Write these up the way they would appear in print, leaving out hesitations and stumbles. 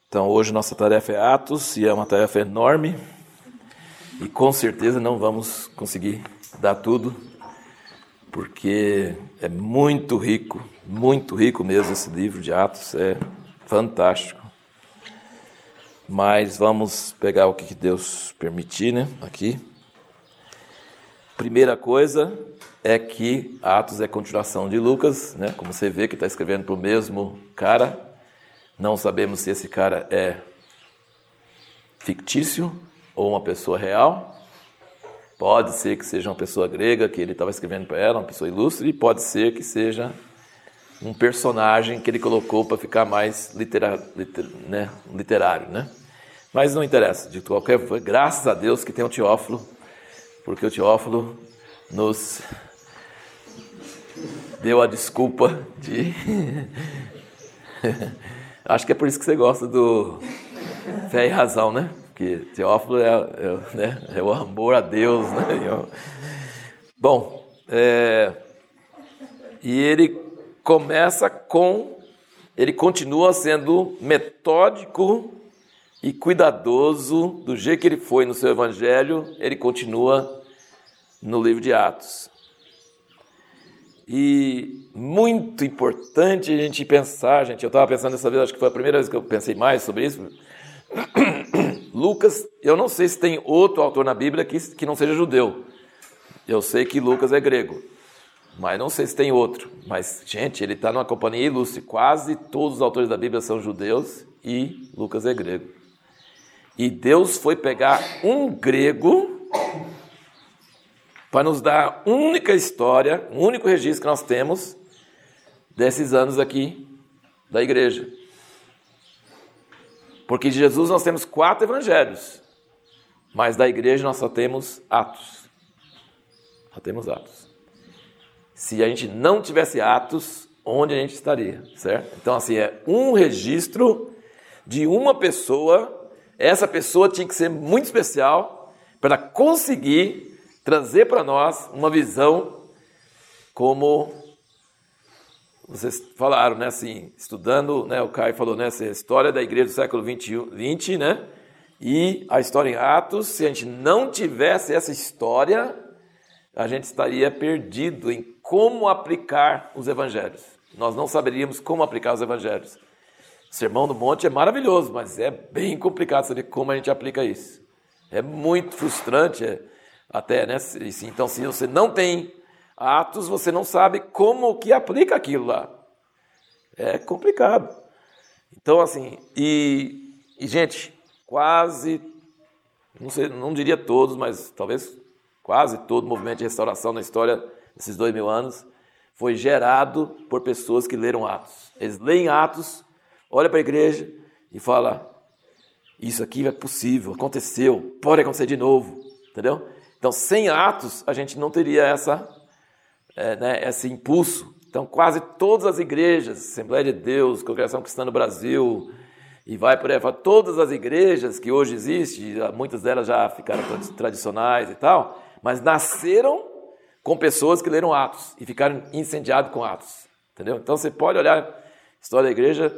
Então hoje nossa tarefa é Atos e é uma tarefa enorme e com certeza não vamos conseguir dar tudo, porque é muito rico mesmo esse livro de Atos, é fantástico. Mas vamos pegar o que Deus permitir, né, aqui. Primeira coisa é que Atos é continuação de Lucas, né, como você vê que está escrevendo para o mesmo cara. Não sabemos se esse cara é fictício ou uma pessoa real. Pode ser que seja uma pessoa grega que ele estava escrevendo para ela, uma pessoa ilustre, e pode ser que seja um personagem que ele colocou para ficar mais literário, né? Mas não interessa, de qualquer forma, graças a Deus que tem o Teófilo, porque o Teófilo nos deu a desculpa de... Acho que é por isso que você gosta do Fé e Razão, né? Porque Teófilo é o amor a Deus, né? Bom, e ele continua sendo metódico e cuidadoso do jeito que ele foi no seu evangelho, ele continua no livro de Atos. E muito importante a gente pensar, gente, eu estava pensando dessa vez, acho que foi a primeira vez que eu pensei mais sobre isso. Lucas, eu não sei se tem outro autor na Bíblia que não seja judeu. Eu sei que Lucas é grego, mas não sei se tem outro. Mas, gente, ele está numa companhia ilustre. Quase todos os autores da Bíblia são judeus e Lucas é grego. E Deus foi pegar um grego para nos dar a única história, o único registro que nós temos desses anos aqui da igreja. Porque de Jesus nós temos 4 evangelhos, mas da igreja nós só temos Atos. Só temos Atos. Se a gente não tivesse Atos, onde a gente estaria, certo? Então, assim, é um registro de uma pessoa. Essa pessoa tinha que ser muito especial para conseguir trazer para nós uma visão, como vocês falaram, né, assim, estudando, né, o Caio falou, né, assim, a história da igreja do século XX, né, e a história em Atos. Se a gente não tivesse essa história, a gente estaria perdido em como aplicar os evangelhos. Nós não saberíamos como aplicar os evangelhos. O Sermão do Monte é maravilhoso, mas é bem complicado saber como a gente aplica isso. É muito frustrante, até, né? Então, se você não tem Atos, você não sabe como que aplica aquilo lá. É complicado. Então, assim, gente, quase, não sei, não diria todos, mas talvez quase todo o movimento de restauração na história desses 2000 anos foi gerado por pessoas que leram Atos. Eles leem Atos, olham para a igreja e falam: isso aqui é possível, aconteceu, pode acontecer de novo, entendeu? Então, sem Atos, a gente não teria esse impulso. Então, quase todas as igrejas, Assembleia de Deus, Congregação Cristã no Brasil, e vai por aí, todas as igrejas que hoje existem, muitas delas já ficaram tradicionais e tal, mas nasceram com pessoas que leram Atos e ficaram incendiados com Atos, entendeu? Então, você pode olhar a história da igreja,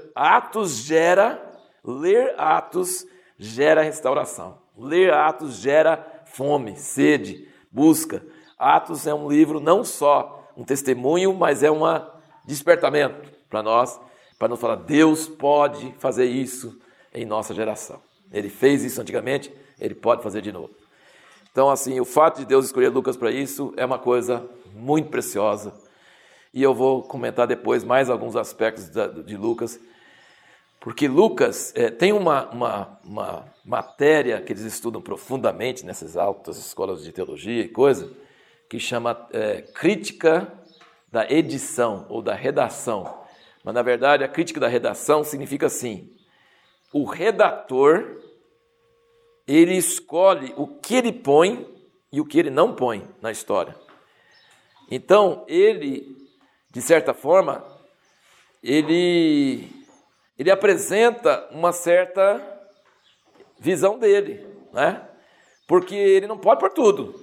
ler Atos gera restauração. Ler Atos gera fome, sede, busca. Atos é um livro não só um testemunho, mas é um despertamento para nós, para nos falar: Deus pode fazer isso em nossa geração. Ele fez isso antigamente, Ele pode fazer de novo. Então, assim, o fato de Deus escolher Lucas para isso é uma coisa muito preciosa. E eu vou comentar depois mais alguns aspectos de Lucas, porque Lucas tem uma matéria que eles estudam profundamente nessas altas escolas de teologia e coisa, que chama crítica da edição ou da redação. Mas, na verdade, a crítica da redação significa assim: o redator, ele escolhe o que ele põe e o que ele não põe na história. Então, ele, de certa forma, ele apresenta uma certa visão dele, né? Porque ele não pode pôr tudo.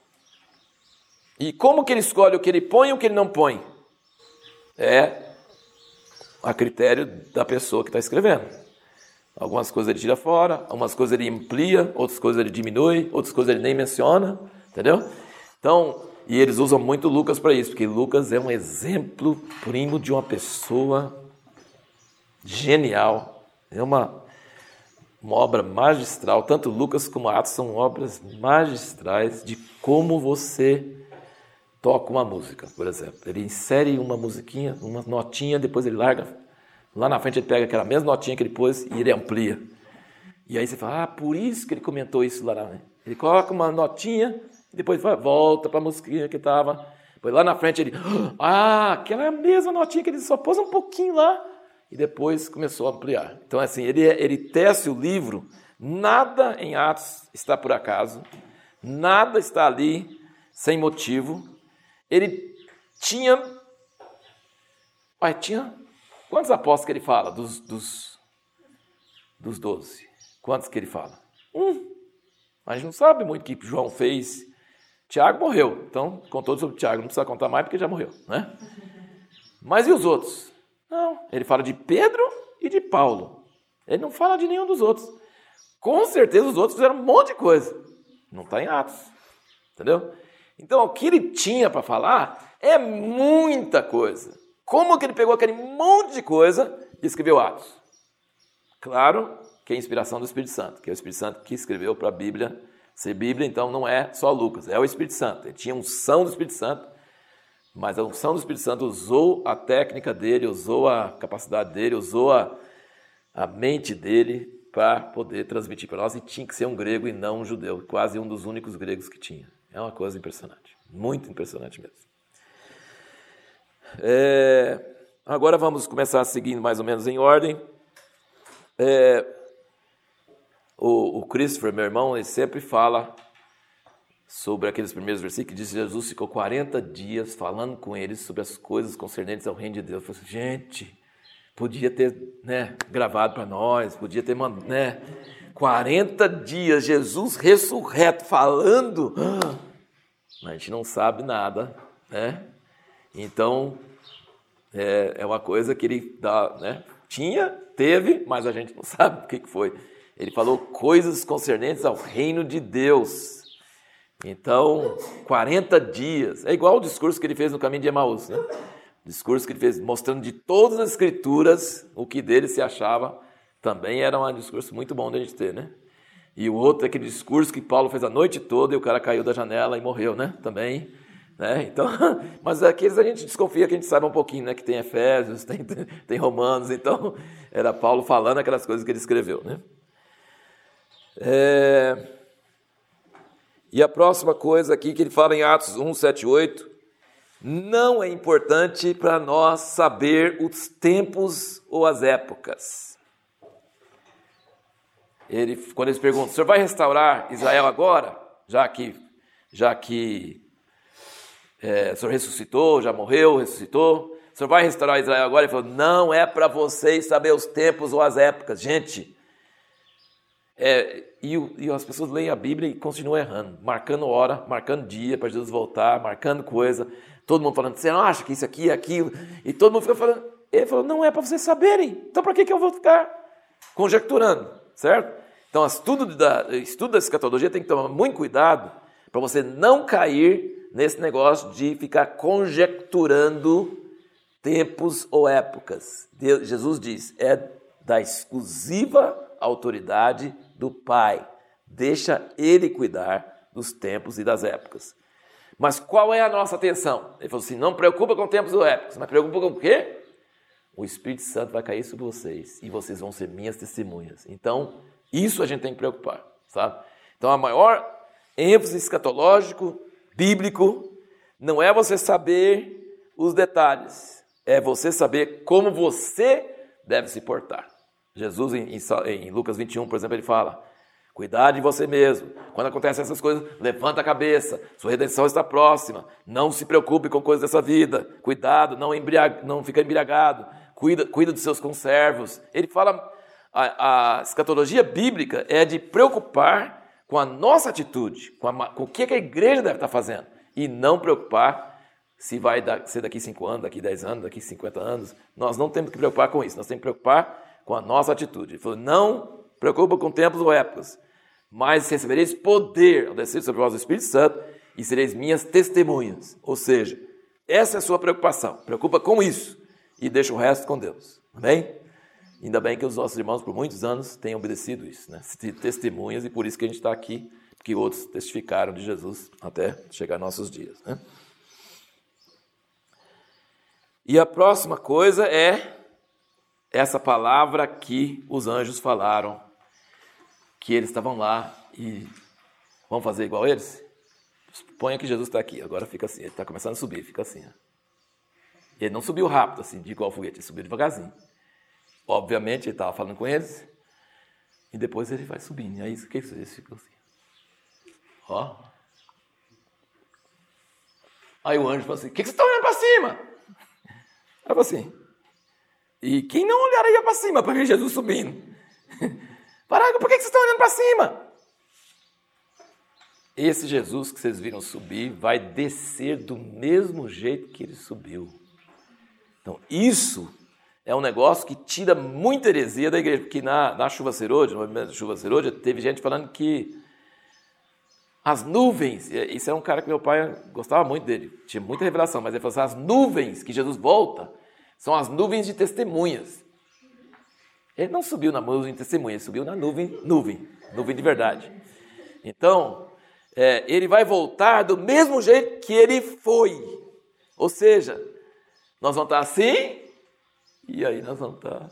E como que ele escolhe o que ele põe e o que ele não põe? É a critério da pessoa que está escrevendo. Algumas coisas ele tira fora, algumas coisas ele amplia, outras coisas ele diminui, outras coisas ele nem menciona, entendeu? Então, e eles usam muito Lucas para isso, porque Lucas é um exemplo primo de uma pessoa genial. É uma obra magistral. Tanto Lucas como Atos são obras magistrais de como você toca uma música, por exemplo. Ele insere uma musiquinha, uma notinha, depois ele larga. Lá na frente ele pega aquela mesma notinha que ele pôs e ele amplia. E aí você fala, por isso que ele comentou isso lá na frente. Ele coloca uma notinha e depois volta para a musiquinha que estava. Depois lá na frente ele, aquela é a mesma notinha que ele só pôs um pouquinho lá. E depois começou a ampliar. Então assim, ele tece o livro, nada em Atos está por acaso, nada está ali sem motivo. Ele tinha quantos apóstolos que ele fala dos 12? Quantos que ele fala? A gente não sabe muito o que João fez. Tiago morreu, então contou sobre Tiago, não precisa contar mais porque já morreu, né? Mas e os outros? Não, ele fala de Pedro e de Paulo. Ele não fala de nenhum dos outros. Com certeza os outros fizeram um monte de coisa. Não está em Atos, entendeu? Então o que ele tinha para falar é muita coisa. Como que ele pegou aquele monte de coisa e escreveu Atos? Claro que é inspiração do Espírito Santo, que é o Espírito Santo que escreveu para a Bíblia. Ser Bíblia, então, não é só Lucas, é o Espírito Santo. Ele tinha unção do Espírito Santo, mas a unção do Espírito Santo usou a técnica dele, usou a capacidade dele, usou a mente dele para poder transmitir para nós. E tinha que ser um grego e não um judeu, quase um dos únicos gregos que tinha. É uma coisa impressionante, muito impressionante mesmo. Agora vamos começar seguindo mais ou menos em ordem. O Christopher, meu irmão, ele sempre fala sobre aqueles primeiros versículos que diz que Jesus ficou 40 dias falando com eles sobre as coisas concernentes ao reino de Deus. Eu falei assim, gente, podia ter gravado para nós, podia ter mandado, 40 dias, Jesus ressurreto falando, mas a gente não sabe nada, né? Então, é uma coisa que ele dá, teve, mas a gente não sabe o que foi. Ele falou coisas concernentes ao reino de Deus. Então, 40 dias. É igual o discurso que ele fez no caminho de Emaús, né? O discurso que ele fez mostrando de todas as escrituras o que dele se achava. Também era um discurso muito bom de a gente ter, né? E o outro é aquele discurso que Paulo fez a noite toda e o cara caiu da janela e morreu, né? Também, né? Então, mas aqueles a gente desconfia que a gente saiba um pouquinho, né? Que tem Efésios, tem Romanos. Então, era Paulo falando aquelas coisas que ele escreveu, né? E a próxima coisa aqui que ele fala em Atos 1, 7, 8, não é importante para nós saber os tempos ou as épocas. Quando eles perguntam, o senhor vai restaurar Israel agora? Já que o senhor ressuscitou, já morreu, ressuscitou, o senhor vai restaurar Israel agora? Ele falou, não é para vocês saber os tempos ou as épocas. Gente, e as pessoas leem a Bíblia e continuam errando, marcando hora, marcando dia para Jesus voltar, marcando coisa, todo mundo falando, você não acha que isso aqui é aquilo? E todo mundo fica falando, ele falou, não é para vocês saberem, então para que eu vou ficar conjecturando, certo? Então, estudo da escatologia tem que tomar muito cuidado para você não cair nesse negócio de ficar conjecturando tempos ou épocas. Jesus diz, é da exclusiva autoridade do Pai. Deixa Ele cuidar dos tempos e das épocas. Mas qual é a nossa atenção? Ele falou assim, não preocupa com tempos ou épocas, mas preocupa com o quê? O Espírito Santo vai cair sobre vocês e vocês vão ser minhas testemunhas. Então, isso a gente tem que preocupar, sabe? Então, a maior ênfase escatológico, bíblico, não é você saber os detalhes, é você saber como você deve se portar. Jesus, em Lucas 21, por exemplo, ele fala, cuidado de você mesmo. Quando acontecem essas coisas, levanta a cabeça, sua redenção está próxima. Não se preocupe com coisas dessa vida. Cuidado, não fica embriagado. Cuida dos seus conservos. Ele fala, a escatologia bíblica é de preocupar com a nossa atitude, com o que a igreja deve estar fazendo. E não preocupar se vai ser daqui 5 anos, daqui 10 anos, daqui 50 anos. Nós não temos que preocupar com isso. Nós temos que preocupar com a nossa atitude. Ele falou, não preocupa com tempos ou épocas, mas recebereis poder ao descer sobre vós o Espírito Santo e sereis minhas testemunhas. Ou seja, essa é a sua preocupação. Preocupa com isso e deixa o resto com Deus. Amém? Ainda bem que os nossos irmãos por muitos anos têm obedecido isso, né? Testemunhas, e por isso que a gente está aqui, porque outros testificaram de Jesus até chegar nossos dias, né? E a próxima coisa é essa palavra que os anjos falaram, que eles estavam lá e vão fazer igual eles? Suponha que Jesus está aqui, agora fica assim, ele está começando a subir, fica assim. Ó. Ele não subiu rápido, assim, de igual foguete, ele subiu devagarzinho. Obviamente, ele estava falando com eles, e depois ele vai subindo. E aí, o que eles ficam assim? Ó. Aí o anjo falou assim, o que vocês estão olhando para cima? Aí falou assim, e quem não olharia para cima para ver Jesus subindo? Pararam, por que vocês estão olhando para cima? Esse Jesus que vocês viram subir vai descer do mesmo jeito que ele subiu. Então, isso é um negócio que tira muita heresia da igreja, porque na chuva serôdia, no movimento da chuva serôdia, teve gente falando que as nuvens, isso é um cara que meu pai gostava muito dele, tinha muita revelação, mas ele falou assim, as nuvens que Jesus volta são as nuvens de testemunhas. Ele não subiu na nuvem de testemunhas, ele subiu na nuvem de verdade. Então, ele vai voltar do mesmo jeito que ele foi. Ou seja, nós vamos estar assim, e aí nós vamos estar...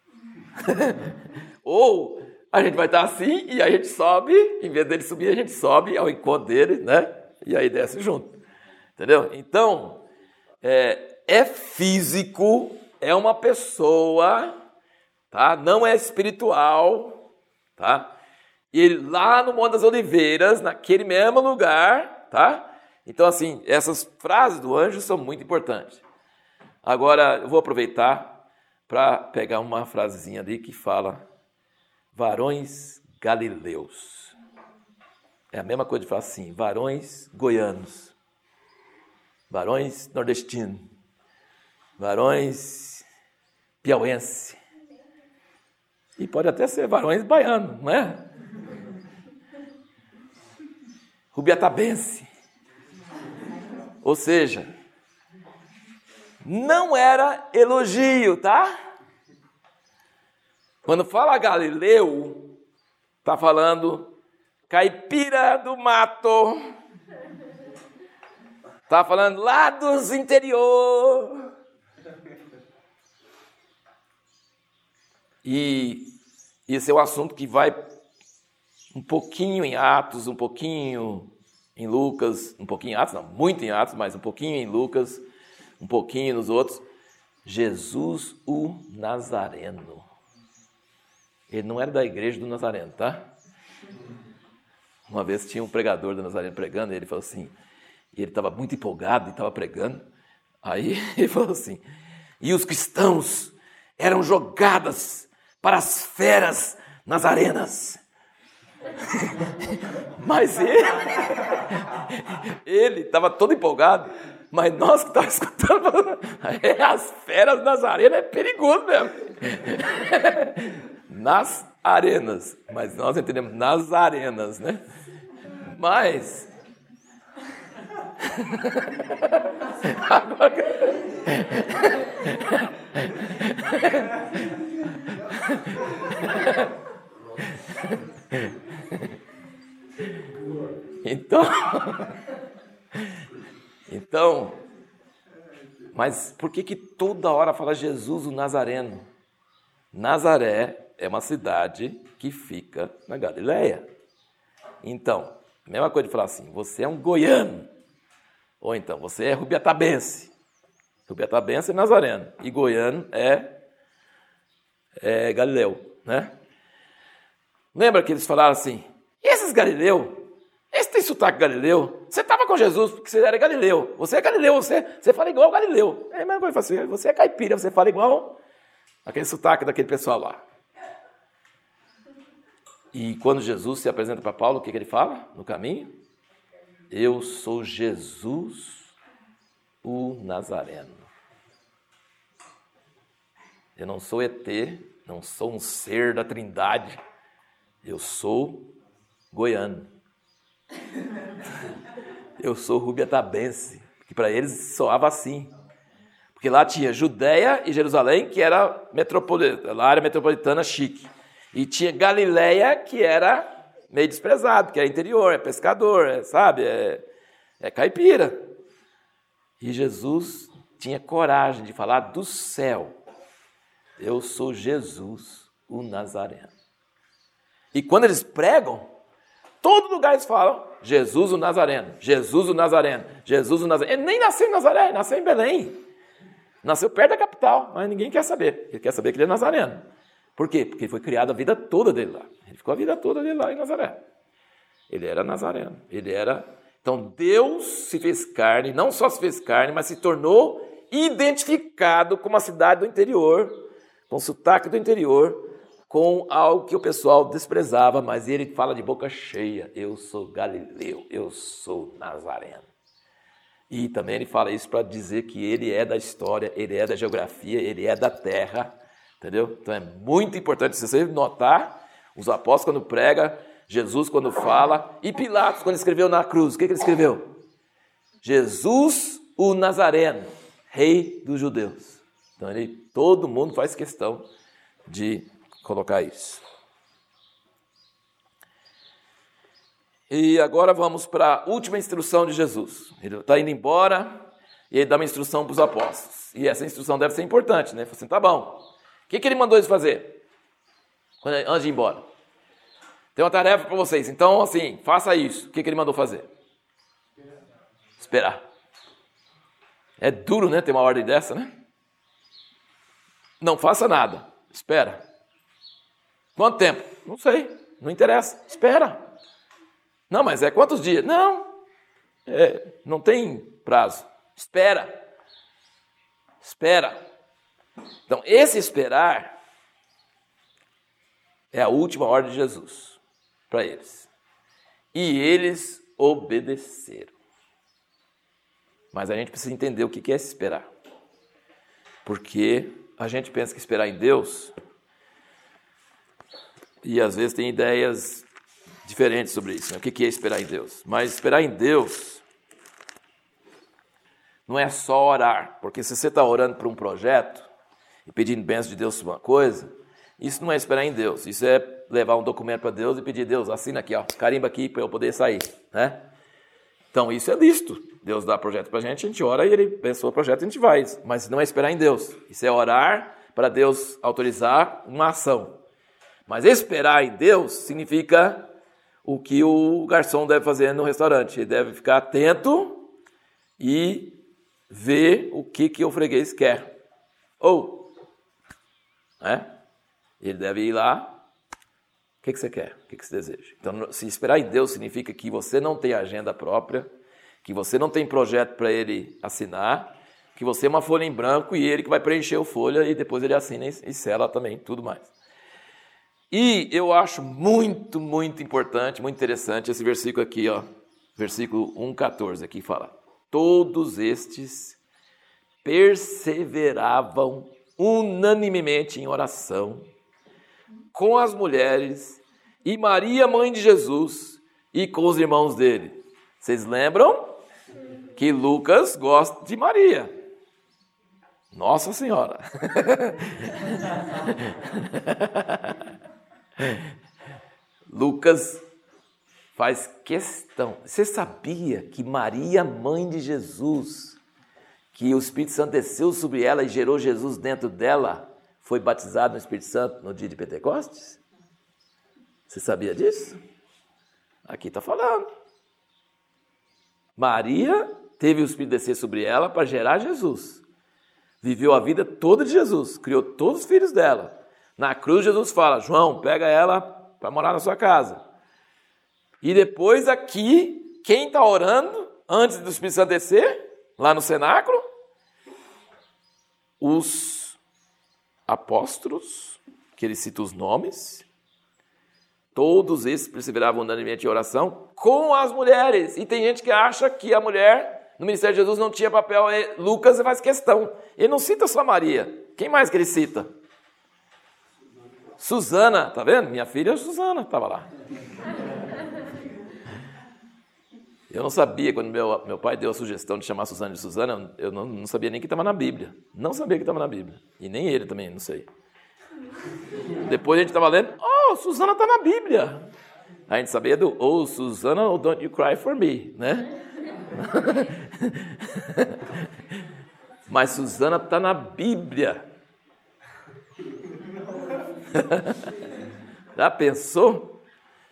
Ou a gente vai estar assim, e aí a gente sobe, em vez dele subir, a gente sobe ao encontro dele, né? E aí desce junto. Entendeu? Então, é físico, é uma pessoa, tá? Não é espiritual, tá? E lá no Monte das Oliveiras, naquele mesmo lugar, tá? Então, assim, essas frases do anjo são muito importantes. Agora, eu vou aproveitar para pegar uma frasezinha ali que fala varões galileus. É a mesma coisa de falar assim, varões goianos, varões nordestinos, varões piauense. E pode até ser varões baianos, não é? Rubiatabense. Ou seja, não era elogio, tá? Quando fala Galileu, está falando caipira do mato, está falando lá dos interior. E esse é um assunto que vai um pouquinho em Atos, um pouquinho em Lucas, um pouquinho em Atos, não, muito em Atos, mas um pouquinho em Lucas, um pouquinho nos outros. Jesus o Nazareno. Ele não era da igreja do Nazareno, tá? Uma vez tinha um pregador do Nazareno pregando, e ele falou assim, e ele estava muito empolgado e estava pregando, aí ele falou assim, e os cristãos eram jogadas para as feras nazarenas. Mas ele estava todo empolgado, mas nós que estávamos escutando, falando, as feras nazarenas é perigoso mesmo. Nas arenas, mas nós entendemos nas arenas, né? Mas agora... Então, mas por que toda hora fala Jesus o Nazareno? Nazaré é uma cidade que fica na Galileia. Então, a mesma coisa de falar assim, você é um goiano, ou então você é rubiatabense. Rubiatabense é nazareno, e goiano é galileu, né? Lembra que eles falaram assim, e esses galileu? Esse tem sotaque galileu? Você estava com Jesus porque você era galileu. Você é galileu, você fala igual galileu. É a mesma coisa, assim, você é caipira, você fala igual aquele sotaque daquele pessoal lá. E quando Jesus se apresenta para Paulo, o que ele fala no caminho? Eu sou Jesus o Nazareno. Eu não sou ET, não sou um ser da Trindade, eu sou goiano. Eu sou rubiatabense, que para eles soava assim. Porque lá tinha Judéia e Jerusalém, que era a área metropolitana chique. E tinha Galileia, que era meio desprezado, que é interior, é pescador, sabe? É caipira. E Jesus tinha coragem de falar do céu. Eu sou Jesus, o Nazareno. E quando eles pregam, todo lugar eles falam Jesus o Nazareno, Jesus o Nazareno, Jesus o Nazareno. Ele nem nasceu em Nazaré, ele nasceu em Belém. Nasceu perto da capital, mas ninguém quer saber. Ele quer saber que ele é nazareno. Por quê? Porque ele foi criado a vida toda dele lá. Ele ficou a vida toda dele lá em Nazaré. Ele era nazareno. Então Deus se fez carne, não só se fez carne, mas se tornou identificado com uma cidade do interior, com o sotaque do interior, com algo que o pessoal desprezava, mas ele fala de boca cheia, eu sou galileu, eu sou nazareno. E também ele fala isso para dizer que ele é da história, ele é da geografia, ele é da terra, entendeu? Então é muito importante, se você notar, os apóstolos quando pregam, Jesus quando fala, e Pilatos quando escreveu na cruz, o que ele escreveu? Jesus o Nazareno, rei dos judeus. Então todo mundo faz questão de colocar isso. E agora vamos para a última instrução de Jesus. Ele está indo embora e ele dá uma instrução para os apóstolos. E essa instrução deve ser importante, né? Ele falou assim, tá bom. O que ele mandou eles fazer? Antes de ir embora. Tem uma tarefa para vocês. Então, assim, faça isso. O que ele mandou fazer? Esperar. É duro, né? Ter uma ordem dessa, né? Não faça nada. Espera. Quanto tempo? Não sei. Não interessa. Espera. Não, mas é quantos dias? Não. Não tem prazo. Espera. Espera. Então, esse esperar é a última ordem de Jesus para eles. E eles obedeceram. Mas a gente precisa entender o que é esse esperar. Porque a gente pensa que esperar em Deus, e às vezes tem ideias diferentes sobre isso, né? O que é esperar em Deus? Mas esperar em Deus não é só orar, porque se você está orando por um projeto e pedindo bênção de Deus sobre uma coisa, isso não é esperar em Deus, isso é levar um documento para Deus e pedir, Deus, assina aqui, ó, carimba aqui para eu poder sair, né? Então isso é lícito, Deus dá projeto para a gente ora e Ele abençoa o projeto e a gente vai, mas não é esperar em Deus, isso é orar para Deus autorizar uma ação. Mas esperar em Deus significa o que o garçom deve fazer no restaurante. Ele deve ficar atento e ver o que o freguês quer. Ele deve ir lá. O que você quer? O que você deseja? Então, se esperar em Deus significa que você não tem agenda própria, que você não tem projeto para ele assinar, que você é uma folha em branco e ele que vai preencher a folha e depois ele assina e sela também, tudo mais. E eu acho muito, muito importante, muito interessante esse versículo aqui, ó, versículo 1,14 aqui fala: todos estes perseveravam unanimemente em oração com as mulheres e Maria, mãe de Jesus, e com os irmãos dele. Vocês lembram que Lucas gosta de Maria? Nossa Senhora! Lucas faz questão. Você sabia que Maria, mãe de Jesus, que o Espírito Santo desceu sobre ela e gerou Jesus dentro dela, foi batizado no Espírito Santo no dia de Pentecostes? Você sabia disso? Aqui está falando. Maria teve o Espírito descer sobre ela para gerar Jesus. Viveu a vida toda de Jesus, criou todos os filhos dela. Na cruz, Jesus fala, João, pega ela para morar na sua casa. E depois aqui, quem está orando antes do Espírito Santo descer, lá no cenáculo? Os apóstolos, que ele cita os nomes, todos esses perseveravam unanimemente em oração com as mulheres. E tem gente que acha que a mulher no ministério de Jesus não tinha papel. Lucas faz questão. Ele não cita só Maria. Quem mais que ele cita? Susana, tá vendo? Minha filha Susana estava lá. Eu não sabia, quando meu pai deu a sugestão de chamar Susana de Susana, eu não sabia nem que estava na Bíblia. Não sabia que estava na Bíblia. E nem ele também, não sei. Depois a gente estava lendo, Susana está na Bíblia. A gente sabia do, Susana, ou Don't You Cry For Me, né? Mas Susana está na Bíblia. Já pensou?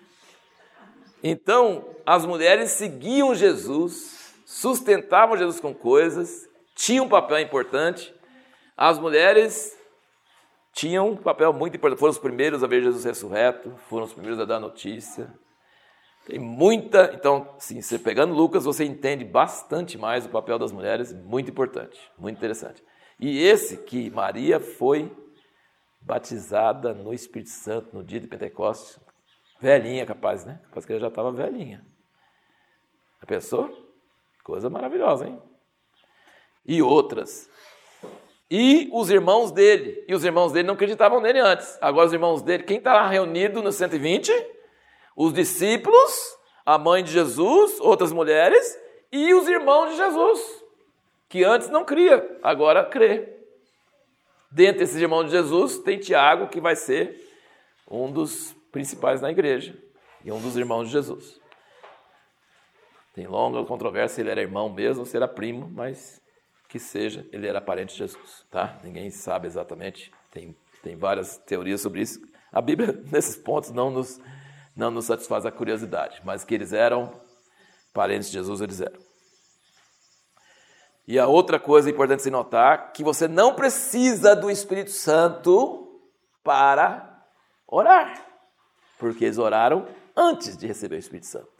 Então, as mulheres seguiam Jesus, sustentavam Jesus com coisas, tinham um papel importante. As mulheres tinham um papel muito importante, foram os primeiros a ver Jesus ressurreto, foram os primeiros a dar notícia. Tem muita... Então, sim, você pegando Lucas, você entende bastante mais o papel das mulheres, muito importante, muito interessante. E esse que Maria foi batizada no Espírito Santo no dia de Pentecostes, velhinha capaz, né? Capaz que ela já estava velhinha. Já pensou? Coisa maravilhosa, hein? E outras. E os irmãos dele. E os irmãos dele não acreditavam nele antes. Agora os irmãos dele, quem está lá reunido no 120? Os discípulos, a mãe de Jesus, outras mulheres e os irmãos de Jesus, que antes não cria, agora crê. Dentre esses irmãos de Jesus tem Tiago, que vai ser um dos principais na igreja e um dos irmãos de Jesus. Tem longa controvérsia se ele era irmão mesmo ou se era primo, mas que seja, ele era parente de Jesus, tá? Ninguém sabe exatamente, tem várias teorias sobre isso. A Bíblia, nesses pontos, não nos satisfaz a curiosidade, mas que eles eram parentes de Jesus, eles eram. E a outra coisa importante se notar, que você não precisa do Espírito Santo para orar, porque eles oraram antes de receber o Espírito Santo.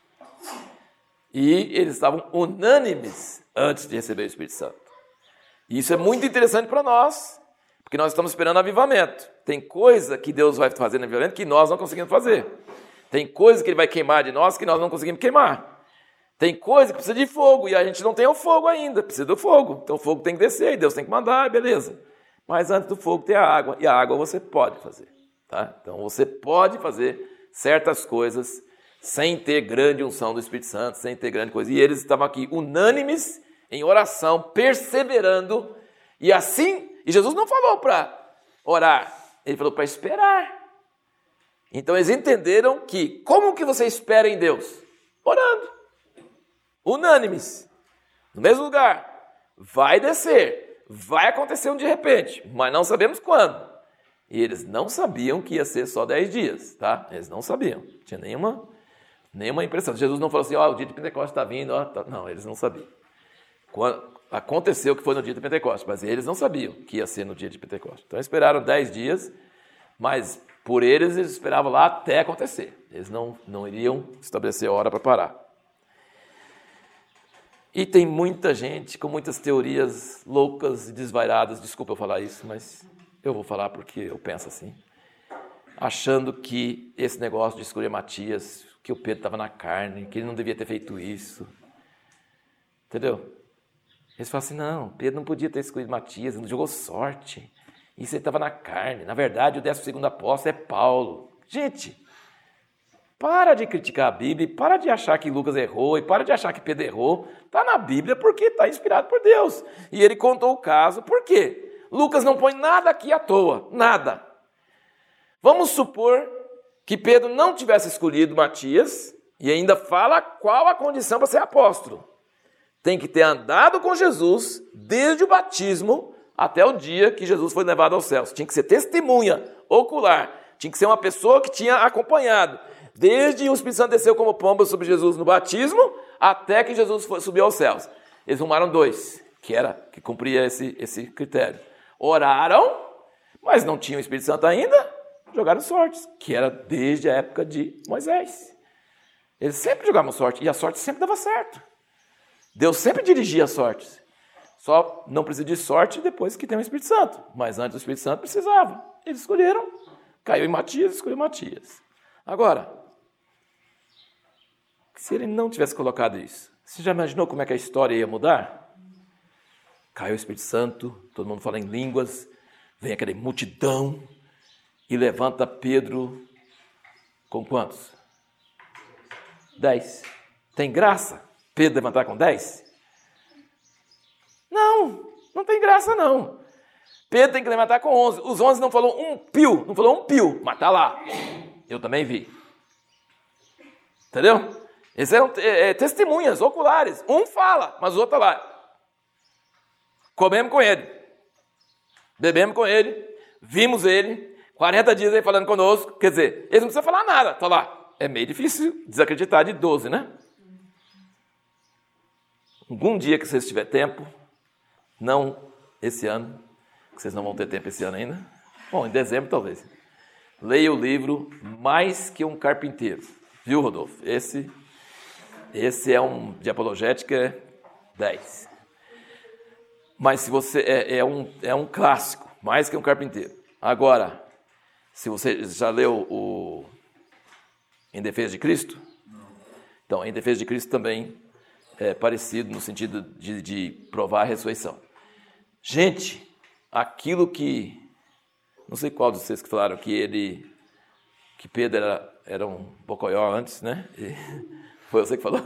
E eles estavam unânimes antes de receber o Espírito Santo. E isso é muito interessante para nós, porque nós estamos esperando avivamento. Tem coisa que Deus vai fazer no avivamento que nós não conseguimos fazer. Tem coisa que Ele vai queimar de nós que nós não conseguimos queimar. Tem coisa que precisa de fogo e a gente não tem o fogo ainda, precisa do fogo. Então o fogo tem que descer e Deus tem que mandar, beleza. Mas antes do fogo tem a água, e a água você pode fazer. Tá? Então você pode fazer certas coisas sem ter grande unção do Espírito Santo, sem ter grande coisa. E eles estavam aqui unânimes em oração, perseverando, e assim, e Jesus não falou para orar, Ele falou para esperar. Então eles entenderam que, como que você espera em Deus? Orando. Unânimes, no mesmo lugar, vai descer, vai acontecer de repente, mas não sabemos quando. E eles não sabiam que ia ser só 10 dias, tá? Eles não sabiam, não tinha nenhuma impressão. Jesus não falou assim, o dia de Pentecostes está vindo, tá. Não, eles não sabiam. Aconteceu que foi no dia de Pentecostes, mas eles não sabiam que ia ser no dia de Pentecostes. Então esperaram 10 dias, mas por eles esperavam lá até acontecer. Eles não iriam estabelecer a hora para parar. E tem muita gente com muitas teorias loucas e desvairadas, desculpa eu falar isso, mas eu vou falar porque eu penso assim, achando que esse negócio de escolher Matias, que o Pedro estava na carne, que ele não devia ter feito isso, entendeu? Eles falam assim, não, Pedro não podia ter escolhido Matias, ele não jogou sorte, isso ele estava na carne, na verdade o 12º apóstolo é Paulo. Gente, para de criticar a Bíblia, para de achar que Lucas errou, e para de achar que Pedro errou. Está na Bíblia porque está inspirado por Deus. E ele contou o caso, por quê? Lucas não põe nada aqui à toa, nada. Vamos supor que Pedro não tivesse escolhido Matias, e ainda fala qual a condição para ser apóstolo. Tem que ter andado com Jesus desde o batismo até o dia que Jesus foi levado aos céus. Tinha que ser testemunha ocular, tinha que ser uma pessoa que tinha acompanhado. Desde o Espírito Santo desceu como pomba sobre Jesus no batismo, até que Jesus subiu aos céus. Eles arrumaram 2, que cumpria esse critério. Oraram, mas não tinham o Espírito Santo ainda, jogaram sortes, que era desde a época de Moisés. Eles sempre jogavam sorte, e a sorte sempre dava certo. Deus sempre dirigia as sortes. Só não precisa de sorte depois que tem o Espírito Santo. Mas antes do Espírito Santo precisava. Eles escolheram, caiu em Matias, escolheu Matias. Agora, se ele não tivesse colocado isso, você já imaginou como é que a história ia mudar? Caiu o Espírito Santo, todo mundo fala em línguas, vem aquela multidão, e levanta Pedro com quantos? 10. Tem graça Pedro levantar com 10? Não tem graça não. Pedro tem que levantar com 11. Os 11 não falou um pio, mas está lá. Eu também vi. Entendeu? Esses eram testemunhas oculares. Um fala, mas o outro está lá. Comemos com ele. Bebemos com ele. Vimos ele. 40 dias aí falando conosco. Quer dizer, eles não precisam falar nada. Está lá. É meio difícil desacreditar de 12, né? Algum dia que vocês tiverem tempo, não esse ano, que vocês não vão ter tempo esse ano ainda. Bom, em dezembro talvez. Leia o livro Mais que um Carpinteiro. Viu, Rodolfo? Esse é um de apologética 10. Mas se você é um clássico, Mais que um Carpinteiro. Agora, se você já leu o Em Defesa de Cristo? Então, Em Defesa de Cristo também é parecido no sentido de provar a ressurreição. Gente, aquilo que... Não sei qual de vocês que falaram que Pedro era um bocoió antes, né? Foi você que falou?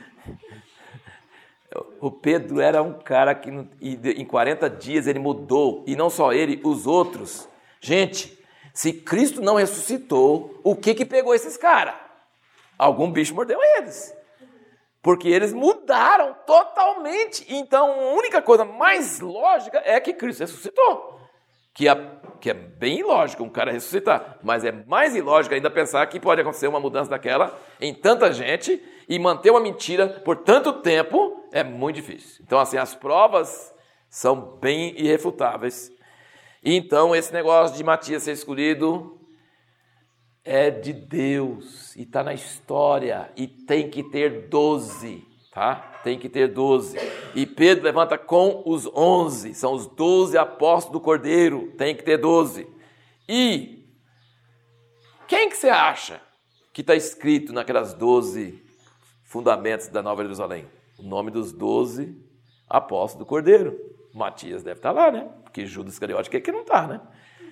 O Pedro era um cara que em 40 dias ele mudou. E não só ele, os outros. Gente, se Cristo não ressuscitou, o que pegou esses caras? Algum bicho mordeu eles. Porque eles mudaram totalmente. Então, a única coisa mais lógica é que Cristo ressuscitou. Que é bem ilógico um cara ressuscitar. Mas é mais ilógico ainda pensar que pode acontecer uma mudança daquela em tanta gente e manter uma mentira por tanto tempo é muito difícil. Então, assim, as provas são bem irrefutáveis. E então, esse negócio de Matias ser escolhido é de Deus, e está na história, e tem que ter 12, tá? Tem que ter 12. E Pedro levanta com os 11, são os 12 apóstolos do Cordeiro, tem que ter 12. E quem que você acha que está escrito naquelas 12 fundamentos da Nova Jerusalém? O nome dos 12 apóstolos do Cordeiro. Matias deve estar lá, né? Porque Judas Iscariote que não está, né?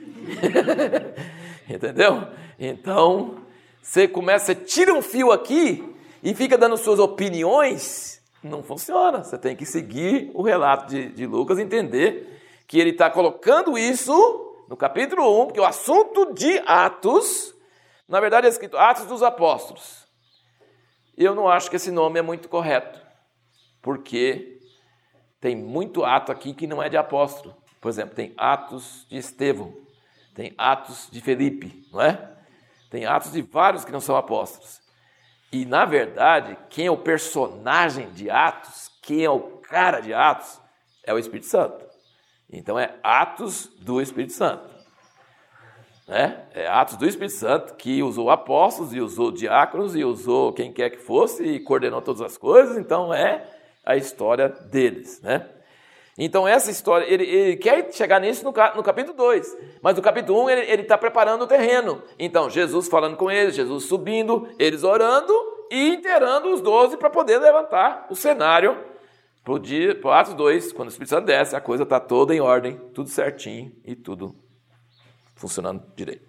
Entendeu? Então, você tira um fio aqui e fica dando suas opiniões, não funciona. Você tem que seguir o relato de Lucas e entender que ele está colocando isso no capítulo 1, porque o assunto de Atos, na verdade é escrito Atos dos Apóstolos. Eu não acho que esse nome é muito correto, porque tem muito ato aqui que não é de apóstolo. Por exemplo, tem Atos de Estevão, tem Atos de Felipe, não é? Tem Atos de vários que não são apóstolos. E, na verdade, quem é o personagem de Atos, quem é o cara de Atos, é o Espírito Santo. Então, é Atos do Espírito Santo. Né? É Atos do Espírito Santo que usou apóstolos, e usou diáconos, e usou quem quer que fosse, e coordenou todas as coisas. Então, é a história deles, né? Então, essa história, ele quer chegar nisso no capítulo 2, mas no capítulo 1 ele está preparando o terreno. Então, Jesus falando com eles, Jesus subindo, eles orando e inteirando os 12 para poder levantar o cenário para o Atos 2, quando o Espírito Santo desce, a coisa está toda em ordem, tudo certinho e tudo funcionando direito.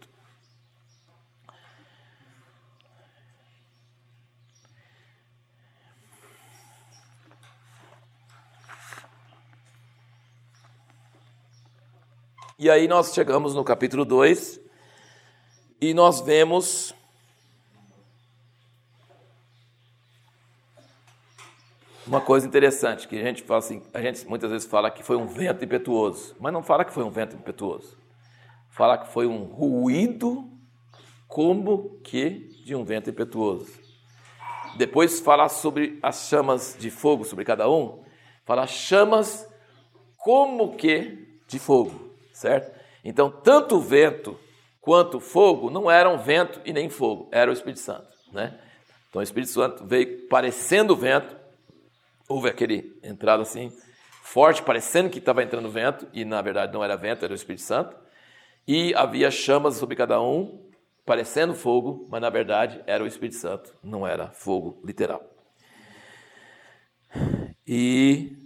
E aí nós chegamos no capítulo 2 e nós vemos uma coisa interessante, que a gente fala assim, a gente muitas vezes fala que foi um vento impetuoso, mas não fala que foi um vento impetuoso. Fala que foi um ruído como que de um vento impetuoso. Depois fala sobre as chamas de fogo sobre cada um, fala chamas como que de fogo. Certo? Então, tanto o vento quanto o fogo não eram vento e nem fogo, era o Espírito Santo, né? Então, o Espírito Santo veio parecendo vento, houve aquele entrada assim, forte, parecendo que estava entrando vento, e na verdade não era vento, era o Espírito Santo, e havia chamas sobre cada um, parecendo fogo, mas na verdade era o Espírito Santo, não era fogo literal. E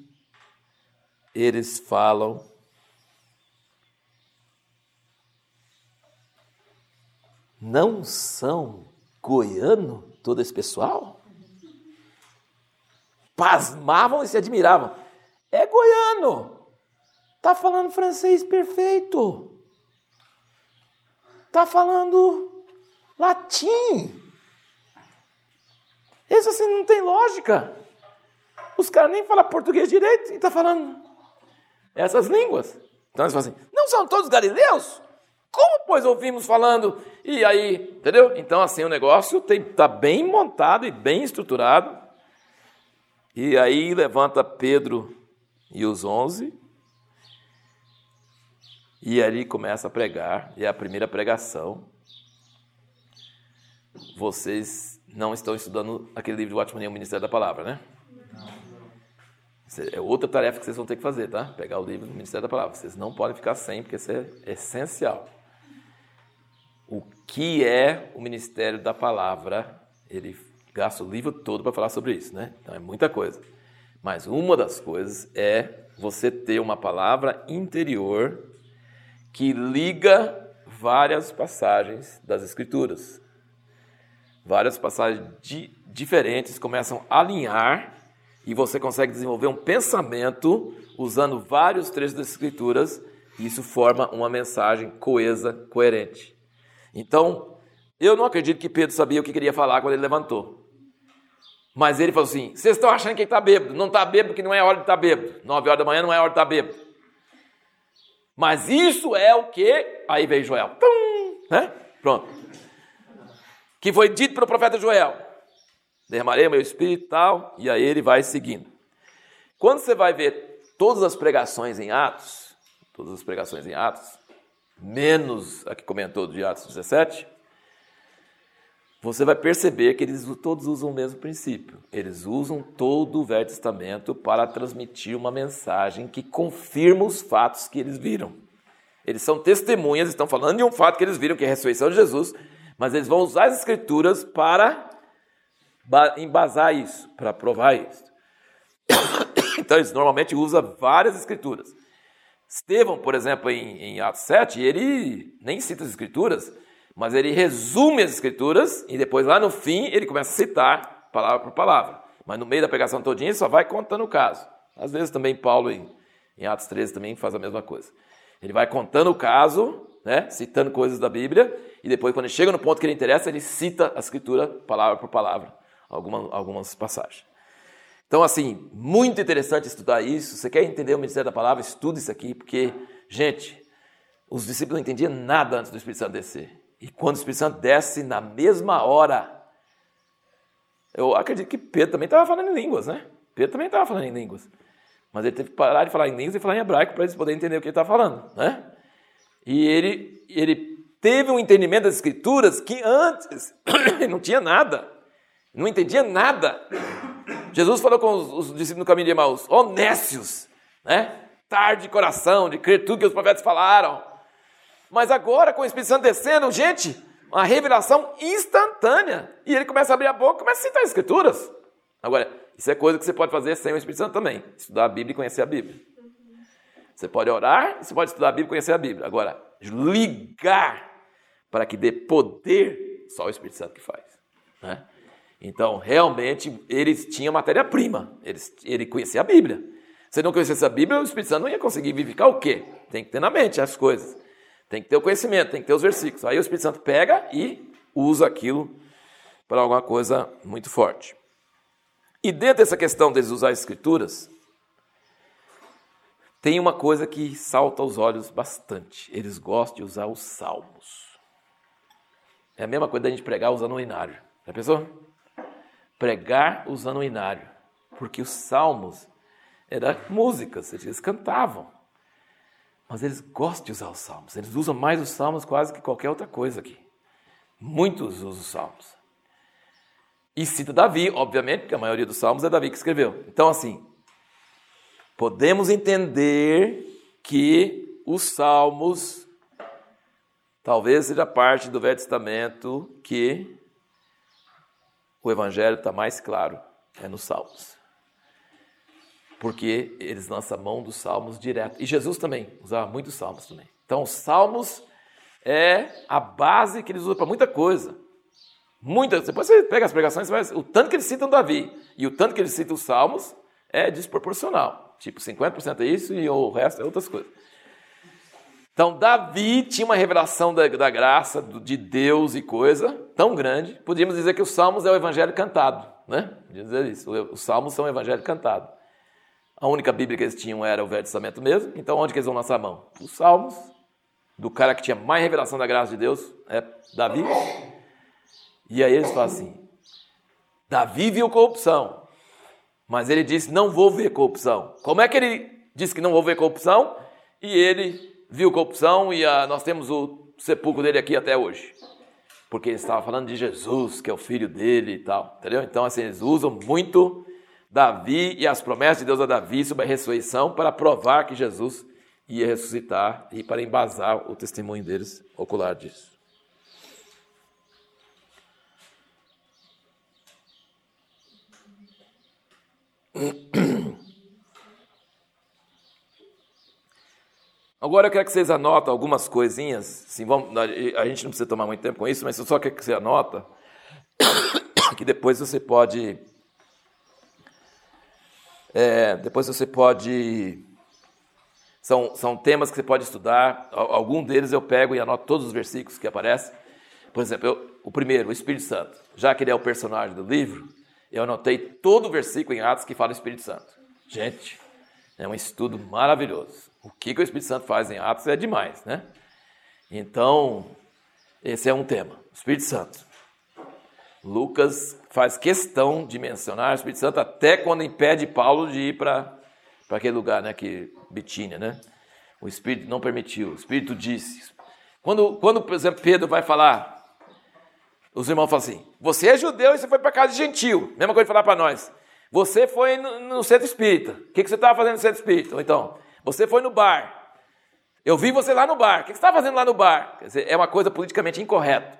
eles falam não são goiano, todo esse pessoal? Pasmavam e se admiravam. É goiano, está falando francês perfeito, está falando latim. Isso assim não tem lógica. Os caras nem falam português direito e estão falando essas línguas. Então eles falam assim, não são todos galileus? Como, pois, ouvimos falando? E aí, entendeu? Então, assim, o negócio está bem montado e bem estruturado. E aí levanta Pedro e os 11. E ali começa a pregar. E é a primeira pregação. Vocês não estão estudando aquele livro de Watchman Nee, o Ministério da Palavra, né? É outra tarefa que vocês vão ter que fazer, tá? Pegar o livro do Ministério da Palavra. Vocês não podem ficar sem, porque isso é essencial. O que é o Ministério da Palavra? Ele gasta o livro todo para falar sobre isso, né? Então é muita coisa. Mas uma das coisas é você ter uma palavra interior que liga várias passagens das Escrituras. Várias passagens diferentes começam a alinhar e você consegue desenvolver um pensamento usando vários trechos das Escrituras e isso forma uma mensagem coesa, coerente. Então, eu não acredito que Pedro sabia o que queria falar quando ele levantou. Mas ele falou assim, vocês estão achando que ele está bêbado. Não está bêbado porque não é hora de estar bêbado. 9 horas da manhã não é hora de estar bêbado. Mas isso é o que... Aí veio Joel. Tum, né? Pronto. Que foi dito pelo profeta Joel. Derramarei o meu espírito e tal. E aí ele vai seguindo. Quando você vai ver todas as pregações em Atos, menos a que comentou de Atos 17, você vai perceber que eles todos usam o mesmo princípio. Eles usam todo o Velho Testamento para transmitir uma mensagem que confirma os fatos que eles viram. Eles são testemunhas, estão falando de um fato que eles viram, que é a ressurreição de Jesus, mas eles vão usar as Escrituras para embasar isso, para provar isso. Então eles normalmente usam várias Escrituras. Estevão, por exemplo, em Atos 7, ele nem cita as Escrituras, mas ele resume as Escrituras e depois lá no fim ele começa a citar palavra por palavra. Mas no meio da pregação todinha ele só vai contando o caso. Às vezes também Paulo em Atos 13 também faz a mesma coisa. Ele vai contando o caso, né, citando coisas da Bíblia e depois quando ele chega no ponto que ele interessa ele cita a Escritura palavra por palavra, algumas passagens. Então, assim, muito interessante estudar isso. Você quer entender o Ministério da Palavra? Estuda isso aqui, porque, gente, os discípulos não entendiam nada antes do Espírito Santo descer. E quando o Espírito Santo desce na mesma hora, eu acredito que Pedro também estava falando em línguas, né? Pedro também estava falando em línguas. Mas ele teve que parar de falar em línguas e falar em hebraico para eles poderem entender o que ele estava falando, né? E ele teve um entendimento das Escrituras que antes não tinha nada. Não entendia nada. Jesus falou com os discípulos no caminho de Emaús, ó nécios, né? Tarde de coração, de crer tudo que os profetas falaram. Mas agora, com o Espírito Santo descendo, gente, uma revelação instantânea. E ele começa a abrir a boca e começa a citar as Escrituras. Agora, isso é coisa que você pode fazer sem o Espírito Santo também. Estudar a Bíblia e conhecer a Bíblia. Você pode orar, você pode estudar a Bíblia e conhecer a Bíblia. Agora, ligar para que dê poder, só o Espírito Santo que faz, né? Então, realmente, eles tinham matéria-prima. Ele conhecia a Bíblia. Se não conhecesse a Bíblia, o Espírito Santo não ia conseguir vivificar o quê? Tem que ter na mente as coisas. Tem que ter o conhecimento, tem que ter os versículos. Aí o Espírito Santo pega e usa aquilo para alguma coisa muito forte. E dentro dessa questão deles usar as Escrituras, tem uma coisa que salta aos olhos bastante. Eles gostam de usar os salmos. É a mesma coisa da gente pregar usando o inário. Já pensou? Pregar usando o inário, porque os salmos eram músicas, eles cantavam, mas eles gostam de usar os salmos, eles usam mais os salmos quase que qualquer outra coisa aqui, muitos usam os salmos, e cita Davi, obviamente, porque a maioria dos salmos é Davi que escreveu. Então assim, podemos entender que os salmos talvez seja parte do Velho Testamento que o Evangelho está mais claro, é nos Salmos. Porque eles lançam a mão dos Salmos direto. E Jesus também usava muitos Salmos também. Então, os Salmos é a base que eles usam para muita coisa. Depois você pega as pregações, o tanto que eles citam Davi e o tanto que eles citam os Salmos é desproporcional. Tipo, 50% é isso e o resto é outras coisas. Então, Davi tinha uma revelação da graça de Deus e coisa tão grande. Podíamos dizer que os Salmos é o evangelho cantado, né? Podíamos dizer isso. Os Salmos são o evangelho cantado. A única Bíblia que eles tinham era o Velho Testamento mesmo. Então, onde que eles vão lançar a mão? Os Salmos, do cara que tinha mais revelação da graça de Deus, é Davi. E aí eles falam assim, Davi viu corrupção, mas ele disse, não vou ver corrupção. Como é que ele disse que não vou ver corrupção? E ele viu corrupção e nós temos o sepulcro dele aqui até hoje. Porque ele estava falando de Jesus, que é o filho dele e tal, entendeu? Então, assim, eles usam muito Davi e as promessas de Deus a Davi sobre a ressurreição para provar que Jesus ia ressuscitar e para embasar o testemunho deles ocular disso. Agora eu quero que vocês anotem algumas coisinhas, assim, a gente não precisa tomar muito tempo com isso, mas eu só quero que você anota, que depois você pode, são temas que você pode estudar, algum deles eu pego e anoto todos os versículos que aparecem. Por exemplo, o primeiro, o Espírito Santo, já que ele é o personagem do livro, eu anotei todo o versículo em Atos que fala do Espírito Santo. Gente, é um estudo maravilhoso. O que o Espírito Santo faz em Atos é demais, né? Então, esse é um tema, o Espírito Santo. Lucas faz questão de mencionar o Espírito Santo até quando impede Paulo de ir para aquele lugar, né, Bitínia, né? O Espírito não permitiu, o Espírito disse. Quando, por exemplo, Pedro vai falar, os irmãos falam assim, você é judeu e você foi para casa de gentil. Mesma coisa de falar para nós. Você foi no centro espírita. O que você estava fazendo no centro espírita? Ou então, você foi no bar. Eu vi você lá no bar. O que você estava fazendo lá no bar? Quer dizer, é uma coisa politicamente incorreta.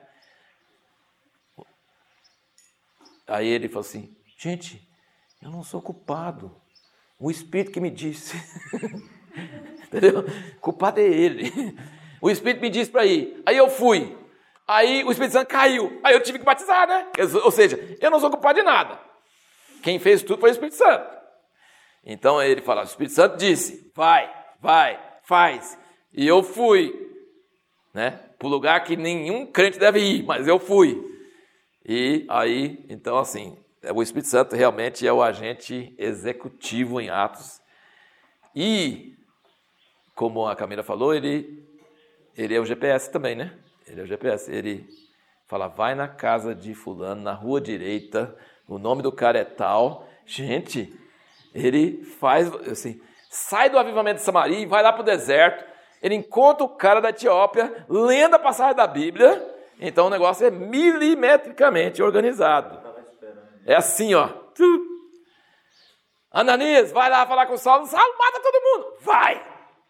Aí ele falou assim, gente, eu não sou culpado. O Espírito que me disse. Entendeu? Culpado é ele. O Espírito me disse para ir. Aí eu fui. Aí o Espírito Santo caiu. Aí eu tive que batizar, né? Ou seja, eu não sou culpado de nada. Quem fez tudo foi o Espírito Santo. Então ele fala, o Espírito Santo disse, vai, faz. E eu fui, né? Para o lugar que nenhum crente deve ir, mas eu fui. E aí, então assim, o Espírito Santo realmente é o agente executivo em Atos. E, como a Camila falou, ele é o GPS também, né? Ele é o GPS. Ele fala, vai na casa de fulano, na rua direita, o nome do cara é tal. Gente, ele faz assim, sai do avivamento de Samaria e vai lá para o deserto. Ele encontra o cara da Etiópia, lendo a passagem da Bíblia. Então o negócio é milimetricamente organizado. É assim, ó. Ananias, vai lá falar com Saulo. Saulo, mata todo mundo. Vai!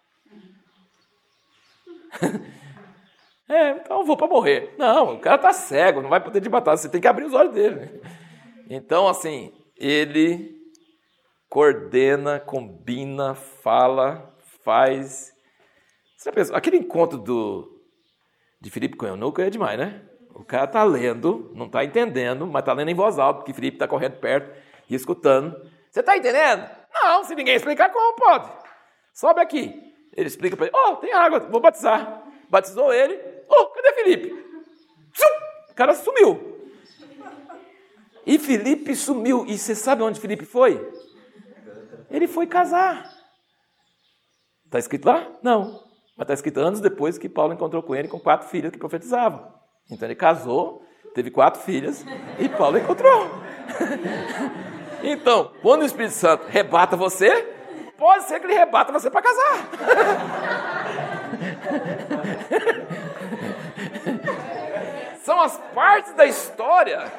Então eu vou para morrer. Não, o cara está cego, não vai poder te matar. Você tem que abrir os olhos dele. Então, assim, ele coordena, combina, fala, faz. Você pensa, aquele encontro de Filipe com o eunuco é demais, né? O cara está lendo, não está entendendo, mas está lendo em voz alta, porque Filipe está correndo perto e escutando. Você está entendendo? Não, se ninguém explicar, como pode? Sobe aqui. Ele explica para ele, tem água, vou batizar. Batizou ele. Cadê Filipe? O cara sumiu. E Filipe sumiu. E você sabe onde Filipe foi? Ele foi casar. Está escrito lá? Não. Mas está escrito anos depois que Paulo encontrou com ele com 4 filhas que profetizavam. Então ele casou, teve 4 filhas e Paulo encontrou. Então, quando o Espírito Santo rebata você, pode ser que ele rebata você para casar. São as partes da história.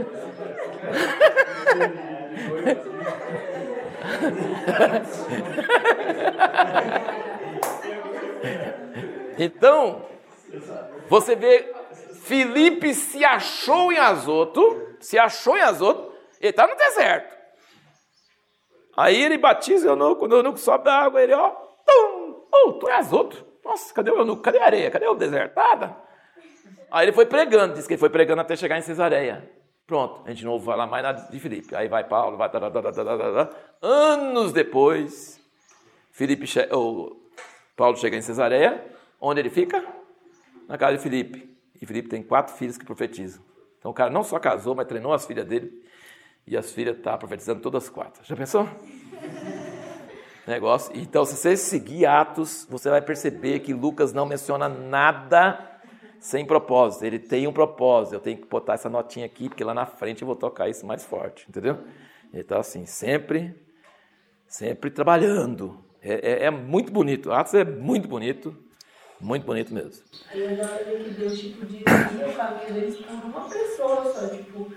Então, você vê, Filipe se achou em Azoto, ele está no deserto. Aí ele batiza o eunuco, quando o eunuco sobe da água, ele, tu é Azoto. Nossa, cadê o eunuco? Cadê a areia? Cadê o deserto? Nada. Aí ele foi pregando, diz que ele foi pregando até chegar em Cesareia. Pronto, a gente não ouve falar mais nada de Filipe. Aí vai Paulo, vai... Anos depois, Paulo chega em Cesareia. Onde ele fica? Na casa de Filipe. E Filipe tem 4 filhos que profetizam. Então o cara não só casou, mas treinou as filhas dele. E as filhas estão profetizando todas as 4. Já pensou? Negócio. Então, se você seguir Atos, você vai perceber que Lucas não menciona nada sem propósito. Ele tem um propósito. Eu tenho que botar essa notinha aqui, porque lá na frente eu vou tocar isso mais forte. Entendeu? Então, assim, sempre trabalhando. É muito bonito. Atos é muito bonito. Muito bonito mesmo. Aí agora vê que Deus dirige o caminho deles por uma pessoa só. Tipo,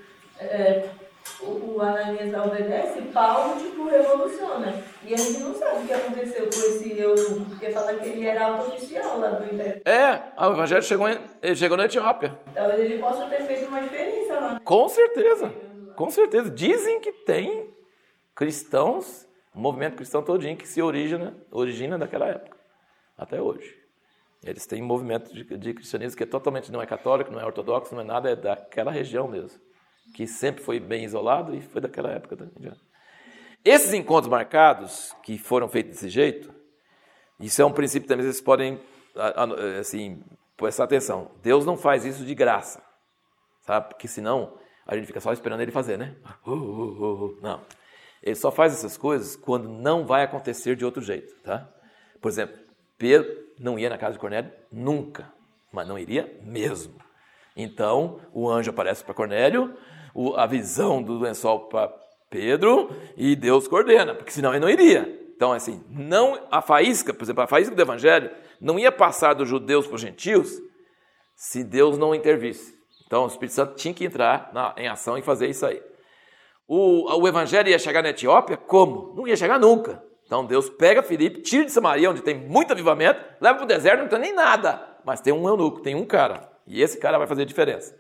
o Ananias obedece, Paulo, revoluciona. E a gente não sabe o que aconteceu com esse eunuco, porque fala que ele era alto oficial lá do Império. O evangelho chegou na Etiópia. Talvez ele possa ter feito uma diferença lá. Com certeza. Com certeza. Dizem que tem cristãos, um movimento cristão todinho que se origina daquela época, até hoje. Eles têm um movimento de cristianismo que totalmente não é católico, não é ortodoxo, não é nada, é daquela região mesmo, que sempre foi bem isolado e foi daquela época também. Esses encontros marcados, que foram feitos desse jeito, isso é um princípio também, vocês podem assim, prestar atenção. Deus não faz isso de graça, sabe? Porque senão a gente fica só esperando ele fazer, né? Não. Ele só faz essas coisas quando não vai acontecer de outro jeito, tá? Por exemplo, Pedro não ia na casa de Cornélio nunca, mas não iria mesmo. Então, o anjo aparece para Cornélio, a visão do lençol para Pedro, e Deus coordena, porque senão ele não iria. Então, assim, a faísca, por exemplo, a faísca do evangelho não ia passar dos judeus para os gentios se Deus não intervisse. Então, o Espírito Santo tinha que entrar em ação e fazer isso aí. O evangelho ia chegar na Etiópia? Como? Não ia chegar nunca. Então Deus pega Filipe, tira de Samaria, onde tem muito avivamento, leva para o deserto, não tem nem nada. Mas tem um eunuco, tem um cara. E esse cara vai fazer a diferença.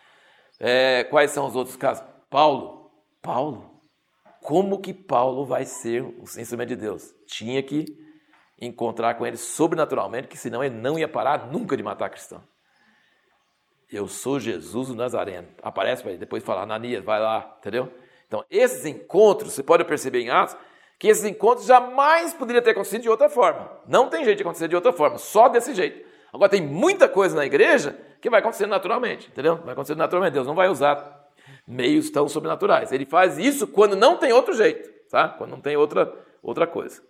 Quais são os outros casos? Paulo. Como que Paulo vai ser o instrumento de Deus? Tinha que encontrar com ele sobrenaturalmente, que senão ele não ia parar nunca de matar cristão. Eu sou Jesus o Nazareno. Aparece para ele, depois fala, Ananias, vai lá, entendeu? Então, esses encontros, você pode perceber em Atos, que esses encontros jamais poderiam ter acontecido de outra forma. Não tem jeito de acontecer de outra forma, só desse jeito. Agora, tem muita coisa na igreja que vai acontecer naturalmente, entendeu? Vai acontecer naturalmente. Deus não vai usar meios tão sobrenaturais. Ele faz isso quando não tem outro jeito, tá? Quando não tem outra coisa.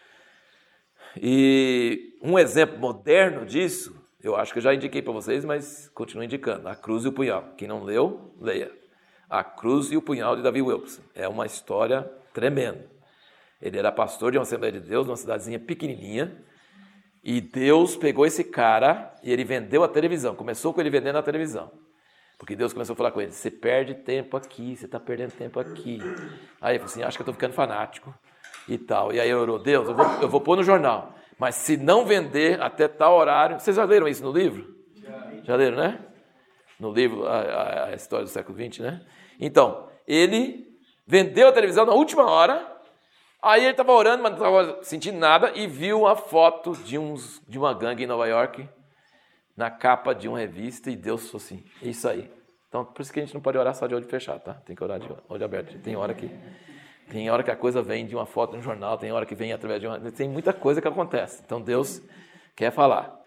E um exemplo moderno disso, eu acho que eu já indiquei para vocês, mas continuo indicando. A Cruz e o Punhal. Quem não leu, leia. A Cruz e o Punhal de Davi Wilkerson. É uma história tremenda. Ele era pastor de uma Assembleia de Deus, numa cidadezinha pequenininha, e Deus pegou esse cara e ele vendeu a televisão. Começou com ele vendendo a televisão. Porque Deus começou a falar com ele, você perde tempo aqui, você está perdendo tempo aqui. Aí ele falou assim, acho que eu estou ficando fanático e tal. E aí eu orou, Deus, eu vou pôr no jornal, mas se não vender até tal horário... Vocês já leram isso no livro? Já leram, né? No livro, a história do século XX, né? Então, ele vendeu a televisão na última hora. Aí ele estava orando, mas não estava sentindo nada, e viu uma foto de uma gangue em Nova York, na capa de uma revista, e Deus falou assim, é isso aí. Então, por isso que a gente não pode orar só de olho fechado, tá? Tem que orar de olho aberto. Tem hora que a coisa vem de uma foto no jornal, tem hora que vem através de uma... Tem muita coisa que acontece. Então, Deus quer falar.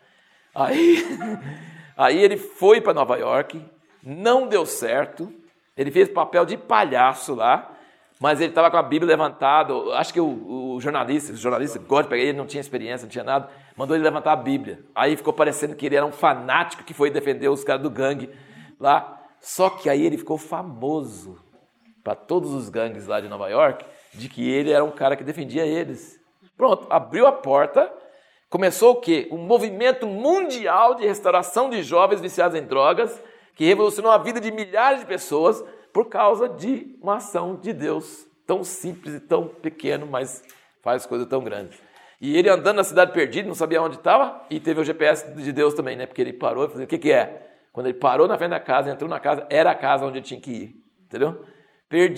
Aí ele foi para Nova York, não deu certo, ele fez papel de palhaço lá, mas ele estava com a Bíblia levantada. Acho que o jornalista gosta de pegar, ele não tinha experiência, não tinha nada, mandou ele levantar a Bíblia. Aí ficou parecendo que ele era um fanático que foi defender os caras do gangue lá. Só que aí ele ficou famoso para todos os gangues lá de Nova York, de que ele era um cara que defendia eles. Pronto, abriu a porta, começou o quê? Um movimento mundial de restauração de jovens viciados em drogas, que revolucionou a vida de milhares de pessoas, por causa de uma ação de Deus, tão simples e tão pequeno, mas faz coisa tão grande. E ele andando na cidade perdido, não sabia onde estava, e teve o GPS de Deus também, né? Porque ele parou e falou, o que é? Quando ele parou na frente da casa, entrou na casa, era a casa onde ele tinha que ir, entendeu?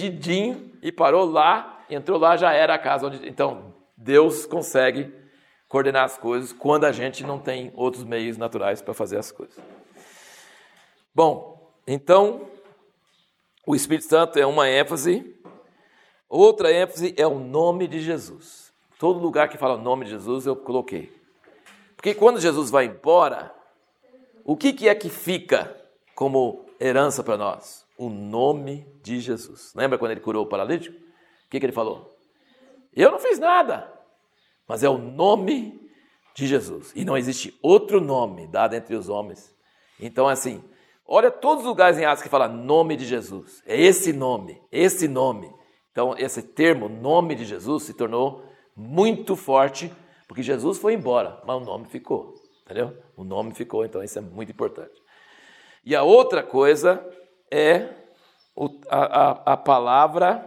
Perdidinho, e parou lá, entrou lá, já era a casa onde... Então, Deus consegue coordenar as coisas quando a gente não tem outros meios naturais para fazer as coisas. Bom, então, o Espírito Santo é uma ênfase. Outra ênfase é o nome de Jesus. Todo lugar que fala o nome de Jesus eu coloquei. Porque quando Jesus vai embora, o que é que fica como herança para nós? O nome de Jesus. Lembra quando ele curou o paralítico? O que ele falou? Eu não fiz nada, mas é o nome de Jesus. E não existe outro nome dado entre os homens. Então, assim, olha todos os lugares em Atos que fala nome de Jesus. É esse nome, esse nome. Então, esse termo, nome de Jesus, se tornou muito forte, porque Jesus foi embora, mas o nome ficou, entendeu? O nome ficou, então isso é muito importante. E a outra coisa é a palavra,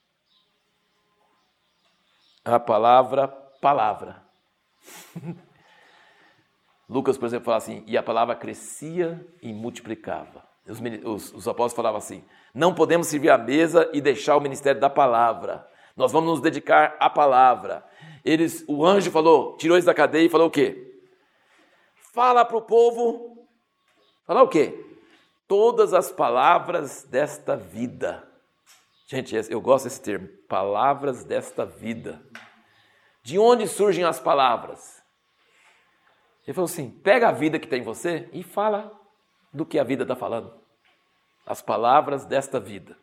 palavra. Lucas, por exemplo, fala assim, e a palavra crescia e multiplicava. Os apóstolos falavam assim, não podemos servir à mesa e deixar o ministério da palavra. Nós vamos nos dedicar à palavra. O anjo falou, tirou eles da cadeia e falou o quê? Fala para o povo, falar o quê? Todas as palavras desta vida. Gente, eu gosto desse termo, palavras desta vida. De onde surgem as palavras? Ele falou assim, pega a vida que tem em você e fala do que a vida está falando. As palavras desta vida.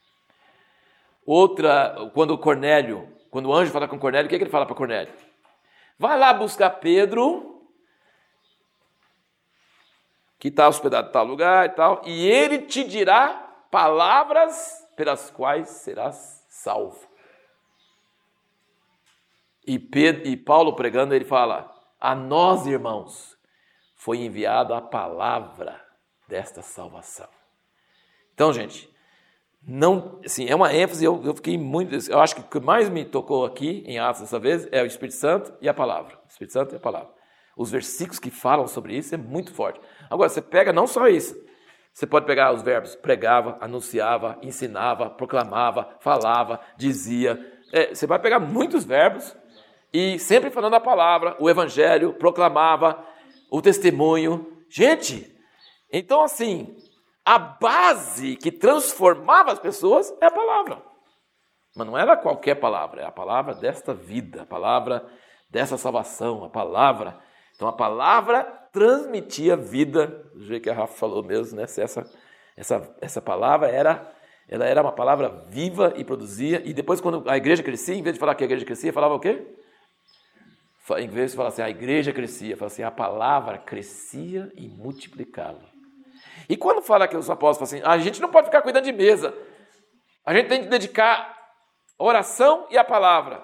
Outra, quando o anjo fala com Cornélio, o que ele fala para Cornélio? Vai lá buscar Pedro, que está hospedado em tal lugar e tal, e ele te dirá palavras pelas quais serás salvo. E Paulo pregando, ele fala, a nós, irmãos, foi enviada a palavra desta salvação. Então, gente, não, assim, é uma ênfase, eu fiquei muito, eu acho que o que mais me tocou aqui em Atos dessa vez é o Espírito Santo e a palavra. O Espírito Santo e a palavra. Os versículos que falam sobre isso é muito forte. Agora, você pega não só isso, você pode pegar os verbos pregava, anunciava, ensinava, proclamava, falava, dizia. Você vai pegar muitos verbos e sempre falando a palavra, o evangelho, proclamava, o testemunho. Gente, então assim, a base que transformava as pessoas é a palavra. Mas não era qualquer palavra, é a palavra desta vida, a palavra dessa salvação, a palavra. Então a palavra transmitia vida, do jeito que a Rafa falou mesmo, né? Essa palavra ela era uma palavra viva e produzia. E depois quando a igreja crescia, em vez de falar que a igreja crescia, falava o quê? Em vez de falar assim, a igreja crescia, falava assim, a palavra crescia e multiplicava. E quando fala que os apóstolos falam assim, a gente não pode ficar cuidando de mesa, a gente tem que dedicar a oração e a palavra.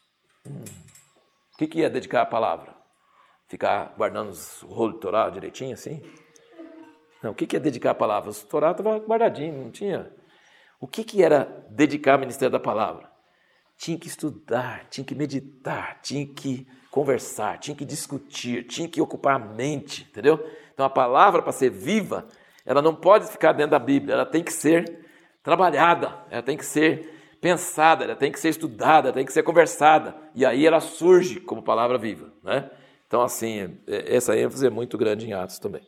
O que é dedicar a palavra? Ficar guardando o rolo de Torá direitinho assim? Não, o que é dedicar a palavra? O Torá estava guardadinho, não tinha. O que era dedicar ao ministério da palavra? Tinha que estudar, tinha que meditar, tinha que conversar, tinha que discutir, tinha que ocupar a mente, entendeu? Então a palavra, para ser viva, ela não pode ficar dentro da Bíblia, ela tem que ser trabalhada, ela tem que ser pensada, ela tem que ser estudada, ela tem que ser conversada, e aí ela surge como palavra viva, né? Então assim, essa ênfase é muito grande em Atos também.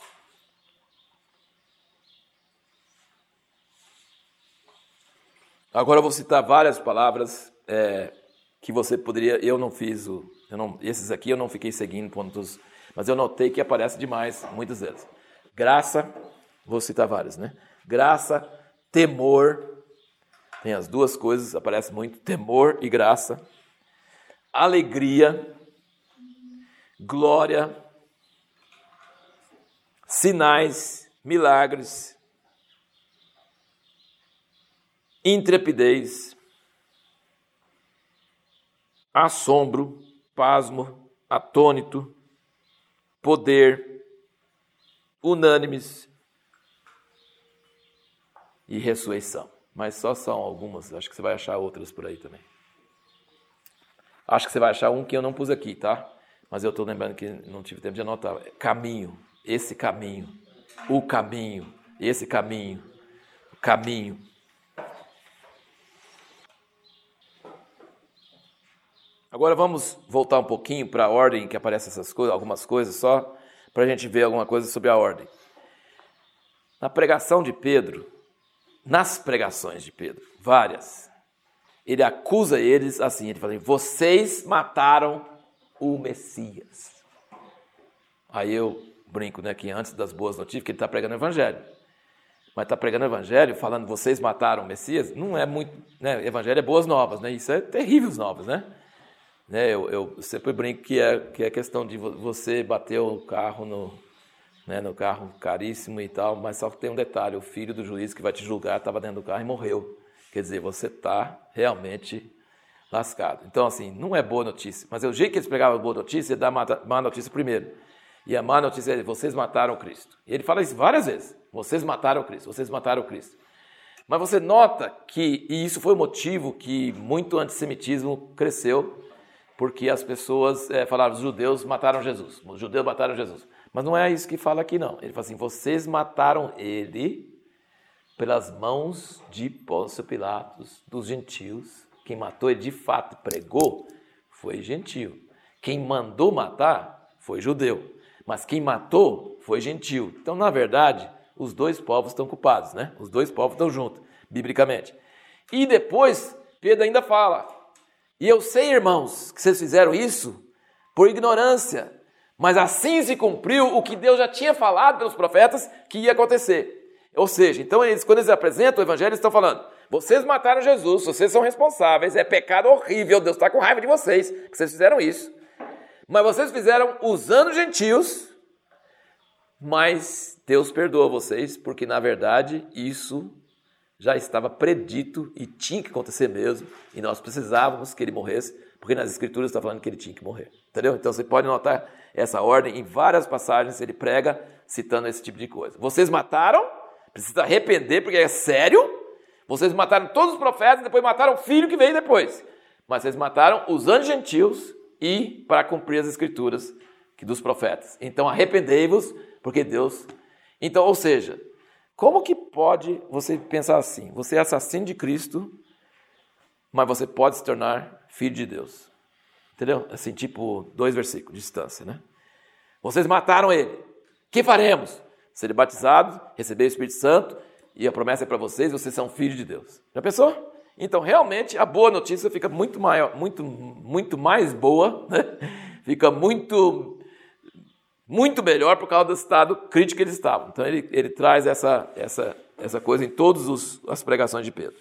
Agora eu vou citar várias palavras que você poderia... esses aqui eu não fiquei seguindo pontos, mas eu notei que aparece demais, muitas vezes. Graça, vou citar várias, né? Graça, temor, tem as duas coisas, aparece muito, temor e graça. Alegria, glória, sinais, milagres, intrepidez, assombro, pasmo, atônito, poder, unânimes e ressurreição. Mas só são algumas, acho que você vai achar outras por aí também. Acho que você vai achar um que eu não pus aqui, tá? Mas eu estou lembrando que não tive tempo de anotar. Caminho, esse caminho, o caminho, esse caminho, o caminho. Agora Agora vamos voltar um pouquinho para a ordem que aparece essas coisas, algumas coisas só, para a gente ver alguma coisa sobre a ordem. Na pregação de Pedro, nas pregações de Pedro, várias, ele acusa eles assim, ele fala, vocês mataram o Messias. Aí eu brinco, né, que antes das boas notícias, que ele está pregando o evangelho. Mas está pregando o evangelho, falando, vocês mataram o Messias, não é muito, né, evangelho é boas novas, né, isso é terríveis novas, né. Eu sempre brinco que é questão de você bater o carro no carro caríssimo e tal, mas só que tem um detalhe, o filho do juiz que vai te julgar estava dentro do carro e morreu. Quer dizer, você está realmente lascado. Então, assim, não é boa notícia, mas o jeito que eles pregavam boa notícia é dar má notícia primeiro. E a má notícia é, vocês mataram Cristo. E ele fala isso várias vezes, vocês mataram Cristo, vocês mataram Cristo. Mas você nota que, e isso foi o motivo que muito antissemitismo cresceu, porque as pessoas falaram, os judeus mataram Jesus, os judeus mataram Jesus. Mas não é isso que fala aqui não, ele fala assim, vocês mataram ele pelas mãos de Pôncio Pilatos, dos gentios. Quem matou ele de fato pregou foi gentio. Quem mandou matar foi judeu. Mas quem matou foi gentio. Então, na verdade, os dois povos estão culpados, né? Os dois povos estão juntos, biblicamente. E depois, Pedro ainda fala, e eu sei, irmãos, que vocês fizeram isso por ignorância, mas assim se cumpriu o que Deus já tinha falado pelos profetas que ia acontecer. Ou seja, então quando eles apresentam o evangelho, eles estão falando, vocês mataram Jesus, vocês são responsáveis, é pecado horrível, Deus está com raiva de vocês, que vocês fizeram isso. Mas vocês fizeram usando gentios, mas Deus perdoa vocês, porque na verdade isso já estava predito e tinha que acontecer mesmo, e nós precisávamos que ele morresse, porque nas escrituras está falando que ele tinha que morrer. Entendeu? Então você pode notar essa ordem em várias passagens, ele prega citando esse tipo de coisa. Vocês mataram, precisa arrepender, porque é sério, vocês mataram todos os profetas, depois mataram o filho que veio depois. Mas vocês mataram usando gentios e para cumprir as escrituras dos profetas. Então arrependei-vos, porque Deus... Então, ou seja, como que pode você pensar assim? Você é assassino de Cristo, mas você pode se tornar filho de Deus. Entendeu? Assim, tipo, 2 versículos de distância, né? Vocês mataram ele. O que faremos? Serem batizados, receber o Espírito Santo, e a promessa é para vocês, vocês são filhos de Deus. Já pensou? Então, realmente, a boa notícia fica muito maior, muito mais boa, né? Fica muito melhor por causa do estado crítico que eles estavam. Então, ele traz essa coisa em todas as pregações de Pedro.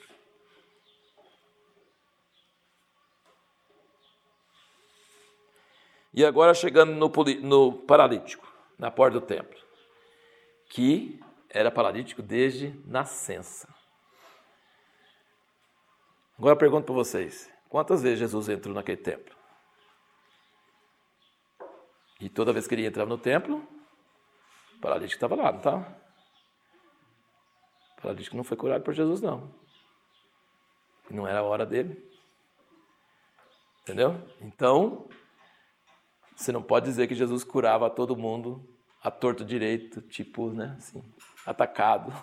E agora chegando no paralítico, na porta do templo, que era paralítico desde nascença. Agora eu pergunto para vocês, quantas vezes Jesus entrou naquele templo? E toda vez que ele entrava no templo, o paralítico estava lá, não estava? O paralítico não foi curado por Jesus, não. Não era a hora dele. Entendeu? Então, você não pode dizer que Jesus curava todo mundo a torto direito, tipo, né, assim, atacado.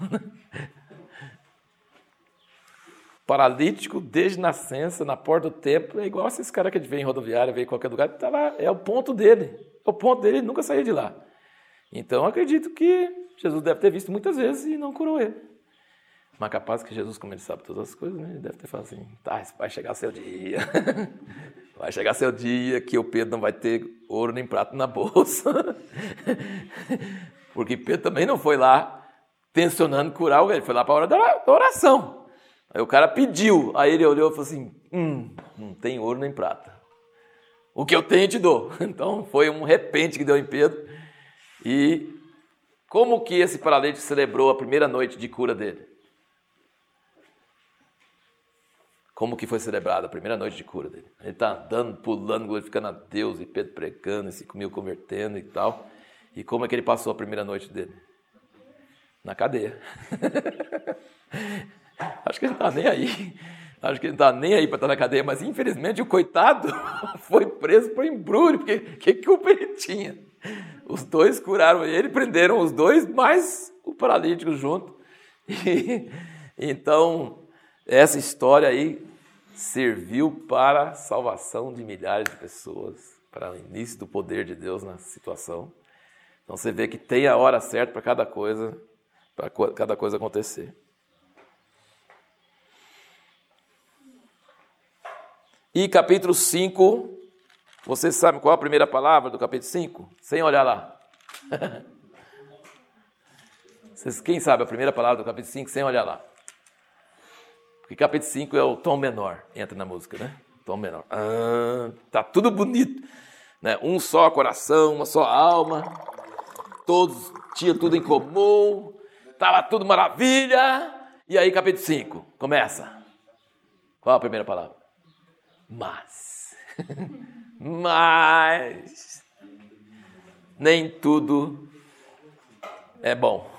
Paralítico, desde nascença, na porta do templo, é igual esses caras que vêm em rodoviária, vêm em qualquer lugar, tá lá, é o ponto dele. É o ponto dele, ele nunca saiu de lá. Então, eu acredito que Jesus deve ter visto muitas vezes e não curou ele. Mas capaz que Jesus, como ele sabe todas as coisas, né, ele deve ter falado assim, tá, vai chegar seu dia. Vai chegar seu dia que o Pedro não vai ter ouro nem prata na bolsa. Porque Pedro também não foi lá tensionando curar alguém, ele foi lá para a hora da oração. Aí o cara pediu, aí ele olhou e falou assim, não tem ouro nem prata. O que eu tenho eu te dou. Então foi um repente que deu em Pedro. E como que esse paralítico celebrou a primeira noite de cura dele? Como que foi celebrada a primeira noite de cura dele? Ele está andando, pulando, glorificando a Deus, e Pedro pregando, e 5.000 convertendo e tal. E como é que ele passou a primeira noite dele? Na cadeia. Acho que ele não está nem aí. Acho que ele não está nem aí para estar na cadeia, mas infelizmente o coitado foi preso por embrulho, porque que culpa ele tinha? Os dois curaram ele, prenderam os dois, mais o paralítico junto. Então, essa história aí serviu para a salvação de milhares de pessoas, para o início do poder de Deus na situação. Então você vê que tem a hora certa para cada coisa acontecer. E capítulo 5, você sabe qual a primeira palavra do capítulo 5? Sem olhar lá. Quem sabe a primeira palavra do capítulo 5 sem olhar lá? Porque capítulo 5 é o tom menor, entra na música, né? Tom menor. Tá tudo bonito, né? Um só coração, uma só alma, todos tinham tudo em comum, tava tudo maravilha. E aí capítulo 5 começa. Qual a primeira palavra? Mas nem tudo é bom.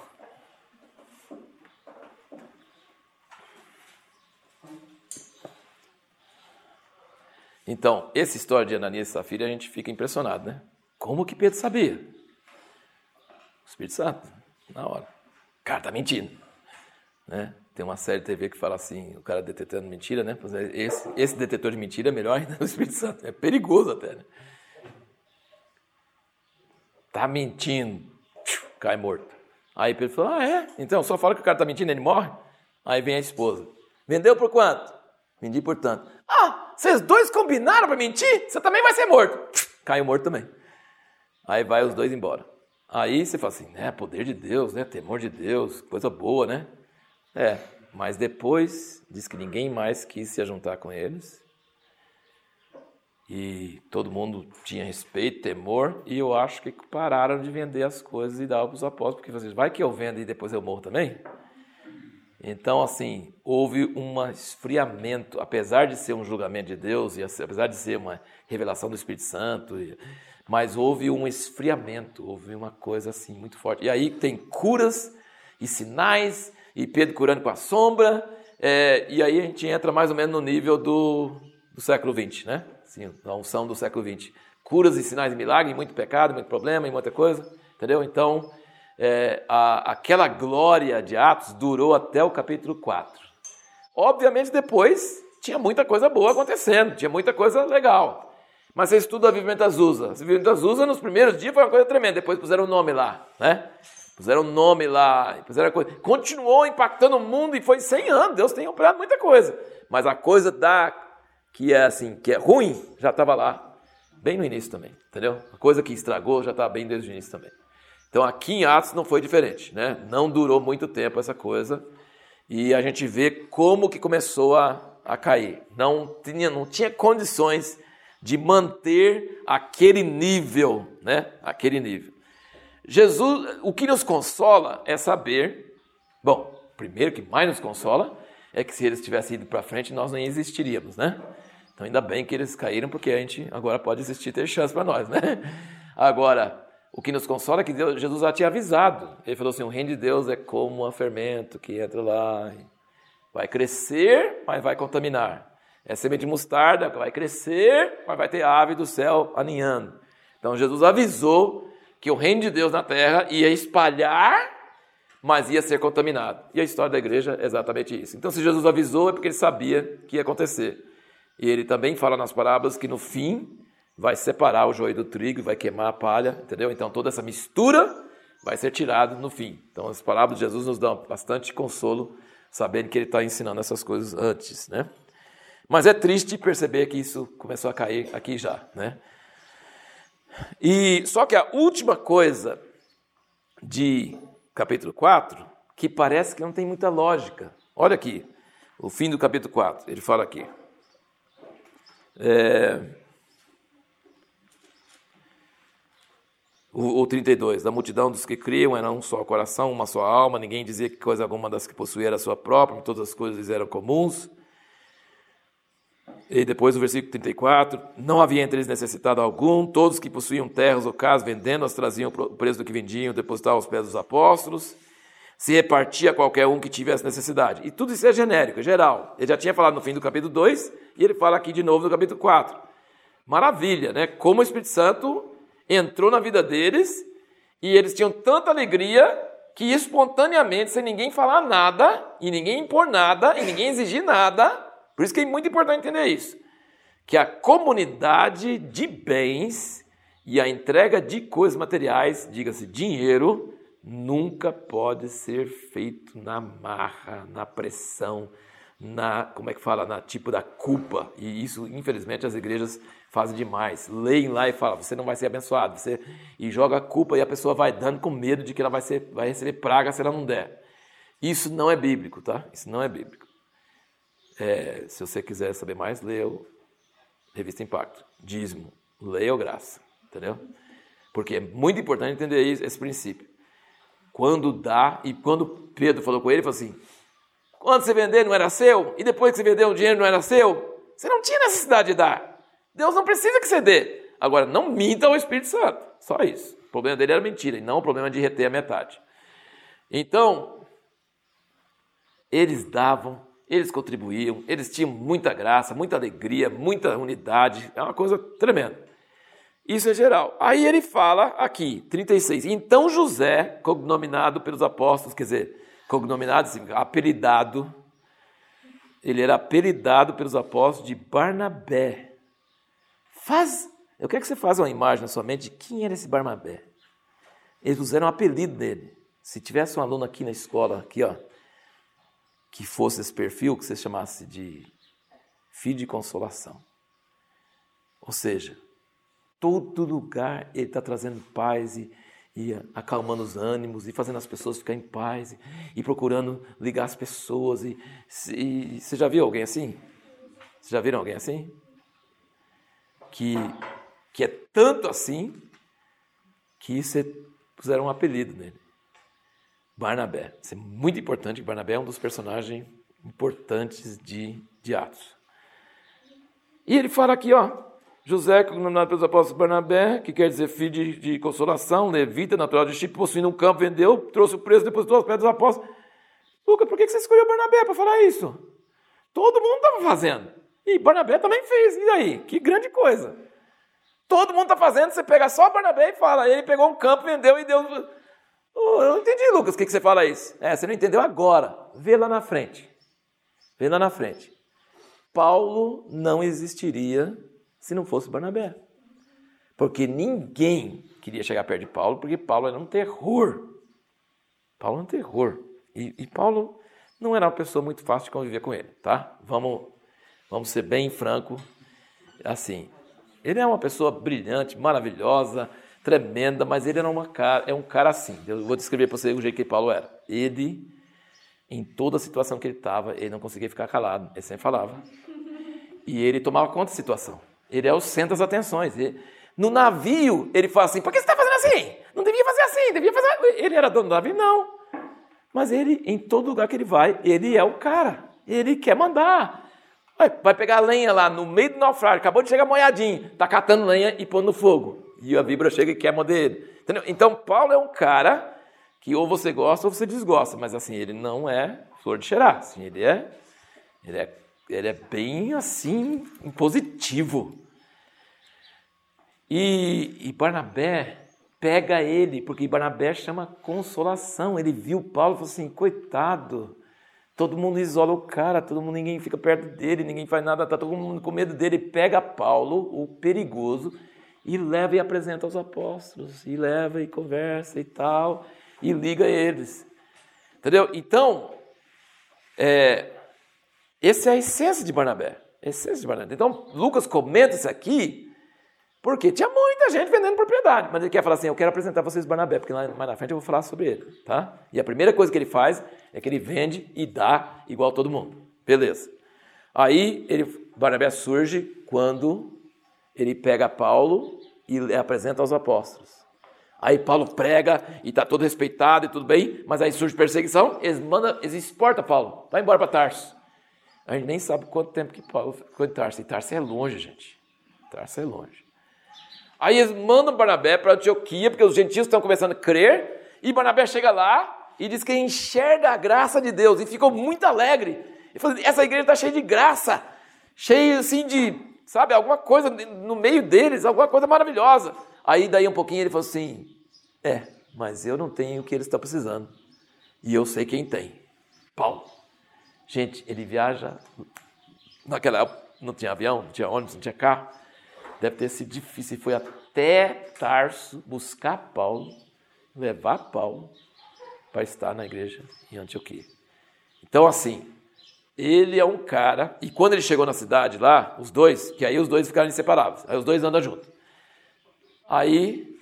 Então, essa história de Ananias e Safira, a gente fica impressionado, né? Como que Pedro sabia? O Espírito Santo, na hora. O cara tá mentindo, né? Tem uma série de TV que fala assim, o cara detetando mentira, né? Esse detetor de mentira é melhor ainda do Espírito Santo. É perigoso até, né? Tá mentindo, cai morto. Aí Pedro falou, é? Então, só fala que o cara tá mentindo, ele morre? Aí vem a esposa. Vendeu por quanto? Vendi por tanto. Vocês dois combinaram para mentir? Você também vai ser morto. Caiu morto também. Aí vai os dois embora. Aí você fala assim, né? Poder de Deus, né? Temor de Deus, coisa boa, né? Mas depois diz que ninguém mais quis se juntar com eles. E todo mundo tinha respeito, temor. E eu acho que pararam de vender as coisas e dar para os apóstolos. Porque vocês, vai que eu vendo e depois eu morro também? Então, assim, houve um esfriamento, apesar de ser um julgamento de Deus, e apesar de ser uma revelação do Espírito Santo, mas houve um esfriamento, houve uma coisa assim muito forte. E aí tem curas e sinais, e Pedro curando com a sombra, e aí a gente entra mais ou menos no nível do século XX, né? Assim, a unção do século XX. Curas e sinais e milagres, muito pecado, muito problema e muita coisa, entendeu? Então, aquela glória de Atos durou até o capítulo 4. Obviamente depois tinha muita coisa boa acontecendo, tinha muita coisa legal. Mas você estuda a Avivamento Azusa. A Avivamento Azusa nos primeiros dias foi uma coisa tremenda, depois puseram o nome lá, né? Puseram o nome lá, continuou impactando o mundo e foi 100 anos, Deus tem operado muita coisa. Mas a coisa que é ruim, já estava lá, bem no início também, entendeu? A coisa que estragou já estava bem desde o início também. Então aqui em Atos não foi diferente, né? Não durou muito tempo essa coisa e a gente vê como que começou a cair. Não tinha condições de manter aquele nível, né? Aquele nível. Jesus, o que nos consola é saber, bom, primeiro que mais nos consola é que se eles tivessem ido para frente nós nem existiríamos, né? Então ainda bem que eles caíram porque a gente agora pode existir, ter chance para nós, né? Agora, o que nos consola é que Jesus já tinha avisado. Ele falou assim, o reino de Deus é como um fermento que entra lá, vai crescer, mas vai contaminar. É semente de mostarda, vai crescer, mas vai ter ave do céu aninhando. Então Jesus avisou que o reino de Deus na terra ia espalhar, mas ia ser contaminado. E a história da igreja é exatamente isso. Então se Jesus avisou é porque ele sabia que ia acontecer. E ele também fala nas parábolas que no fim vai separar o joio do trigo, vai queimar a palha, entendeu? Então toda essa mistura vai ser tirada no fim. Então as parábolas de Jesus nos dão bastante consolo, sabendo que ele está ensinando essas coisas antes, né? Mas é triste perceber que isso começou a cair aqui já, né? E só que a última coisa de capítulo 4, que parece que não tem muita lógica. Olha aqui, o fim do capítulo 4, ele fala aqui. O 32, da multidão dos que criam era um só coração, uma só alma, ninguém dizia que coisa alguma das que possuía era sua própria, todas as coisas eram comuns. E depois o versículo 34, não havia entre eles necessitado algum, todos que possuíam terras ou casas, vendendo-as, traziam o preço do que vendiam, depositavam aos pés dos apóstolos, se repartia a qualquer um que tivesse necessidade. E tudo isso é genérico, é geral. Ele já tinha falado no fim do capítulo 2, e ele fala aqui de novo no capítulo 4. Maravilha, né? Como o Espírito Santo entrou na vida deles, e eles tinham tanta alegria, que espontaneamente, sem ninguém falar nada, e ninguém impor nada, e ninguém exigir nada, Por isso que é muito importante entender isso. Que a comunidade de bens e a entrega de coisas materiais, diga-se dinheiro, nunca pode ser feito na marra, na pressão, na tipo da culpa. E isso, infelizmente, as igrejas fazem demais. Leem lá e falam, você não vai ser abençoado. E joga a culpa e a pessoa vai dando com medo de que ela vai receber praga se ela não der. Isso não é bíblico, tá? Isso não é bíblico. Se você quiser saber mais, leia o Revista Impacto. Dízimo, leia o Graça, entendeu? Porque é muito importante entender esse princípio. Quando dá, e quando Pedro falou com ele, ele falou assim, quando você vender não era seu, e depois que você vendeu o dinheiro não era seu, você não tinha necessidade de dar. Deus não precisa que você dê. Agora, não minta ao Espírito Santo, só isso. O problema dele era mentira, e não o problema de reter a metade. Então, eles davam, eles contribuíam, eles tinham muita graça, muita alegria, muita unidade, é uma coisa tremenda. Isso é geral. Aí ele fala aqui, 36, então José, cognominado pelos apóstolos, quer dizer, cognominado, apelidado, ele era apelidado pelos apóstolos de Barnabé. Eu quero que você faça uma imagem na sua mente de quem era esse Barnabé. Eles puseram um apelido dele. Se tivesse um aluno aqui na escola, aqui, ó, que fosse esse perfil, que você chamasse de filho de consolação. Ou seja, todo lugar ele está trazendo paz e acalmando os ânimos e fazendo as pessoas ficarem em paz e procurando ligar as pessoas. E você já viu alguém assim? Vocês já viram alguém assim? Que é tanto assim que você puseram um apelido nele. Barnabé. Isso é muito importante, Barnabé é um dos personagens importantes de Atos. E ele fala aqui, ó, José, cognominado pelos apóstolos Barnabé, que quer dizer filho de consolação, levita, natural de Chipre, possuindo um campo, vendeu, trouxe o preço, depositou aos pés dos apóstolos. Lucas, por que você escolheu Barnabé para falar isso? Todo mundo estava fazendo. E Barnabé também fez. E aí? Que grande coisa. Todo mundo está fazendo, você pega só Barnabé e fala. Ele pegou um campo, vendeu e deu... eu não entendi, Lucas, o que você fala isso? Você não entendeu agora. Vê lá na frente. Vê lá na frente. Paulo não existiria se não fosse Barnabé. Porque ninguém queria chegar perto de Paulo, porque Paulo era um terror. Paulo era um terror. E Paulo não era uma pessoa muito fácil de conviver com ele, tá? Vamos ser bem franco. Assim, ele é uma pessoa brilhante, maravilhosa, tremenda, mas ele era um cara assim. Eu vou descrever para você o jeito que Paulo era. Ele, em toda a situação que ele estava, ele não conseguia ficar calado, ele sempre falava. E ele tomava conta da situação. Ele é o centro das atenções. No navio, ele fala assim, por que você está fazendo assim? Não devia fazer assim, devia fazer... Ele era dono do navio? Não. Mas ele, em todo lugar que ele vai, ele é o cara. Ele quer mandar. Vai pegar a lenha lá no meio do naufrágio, acabou de chegar molhadinho, está catando lenha e pondo no fogo. E a víbora chega e quer morder ele. Entendeu? Então, Paulo é um cara que ou você gosta ou você desgosta. Mas assim, ele não é flor de cheirar. Assim, ele é bem assim, impositivo. E Barnabé pega ele, porque Barnabé chama consolação. Ele viu Paulo e falou assim, coitado, todo mundo isola o cara, ninguém fica perto dele, ninguém faz nada, está todo mundo com medo dele. Pega Paulo, o perigoso, e leva e apresenta aos apóstolos, e leva e conversa e tal, e liga eles. Entendeu? Então, essa é a essência de Barnabé. Então, Lucas comenta isso aqui porque tinha muita gente vendendo propriedade. Mas ele quer falar assim, eu quero apresentar vocês Barnabé, porque lá mais na frente eu vou falar sobre ele. Tá? E a primeira coisa que ele faz é que ele vende e dá igual a todo mundo. Beleza. Aí, Barnabé surge quando ele pega Paulo e apresenta aos apóstolos. Aí Paulo prega e está todo respeitado e tudo bem, mas aí surge perseguição, eles exportam Paulo, vai embora para Tarso. A gente nem sabe quanto tempo que Paulo ficou em Tarso. E Tarso é longe, gente. Tarso é longe. Aí eles mandam Barnabé para Antioquia, porque os gentios estão começando a crer, e Barnabé chega lá e diz que enxerga a graça de Deus, e ficou muito alegre. Ele falou, essa igreja está cheia de graça, cheia assim de, sabe, alguma coisa no meio deles, alguma coisa maravilhosa. Aí daí um pouquinho ele falou assim, mas eu não tenho o que eles estão precisando, e eu sei quem tem, Paulo. Gente, ele viaja naquela época não tinha avião, não tinha ônibus, não tinha carro. Deve ter sido difícil. Ele foi até Tarso buscar Paulo, levar Paulo para estar na igreja em Antioquia. Então, assim, ele é um cara... E quando ele chegou na cidade lá, os dois, que aí os dois ficaram inseparáveis. Aí os dois andam juntos. Aí,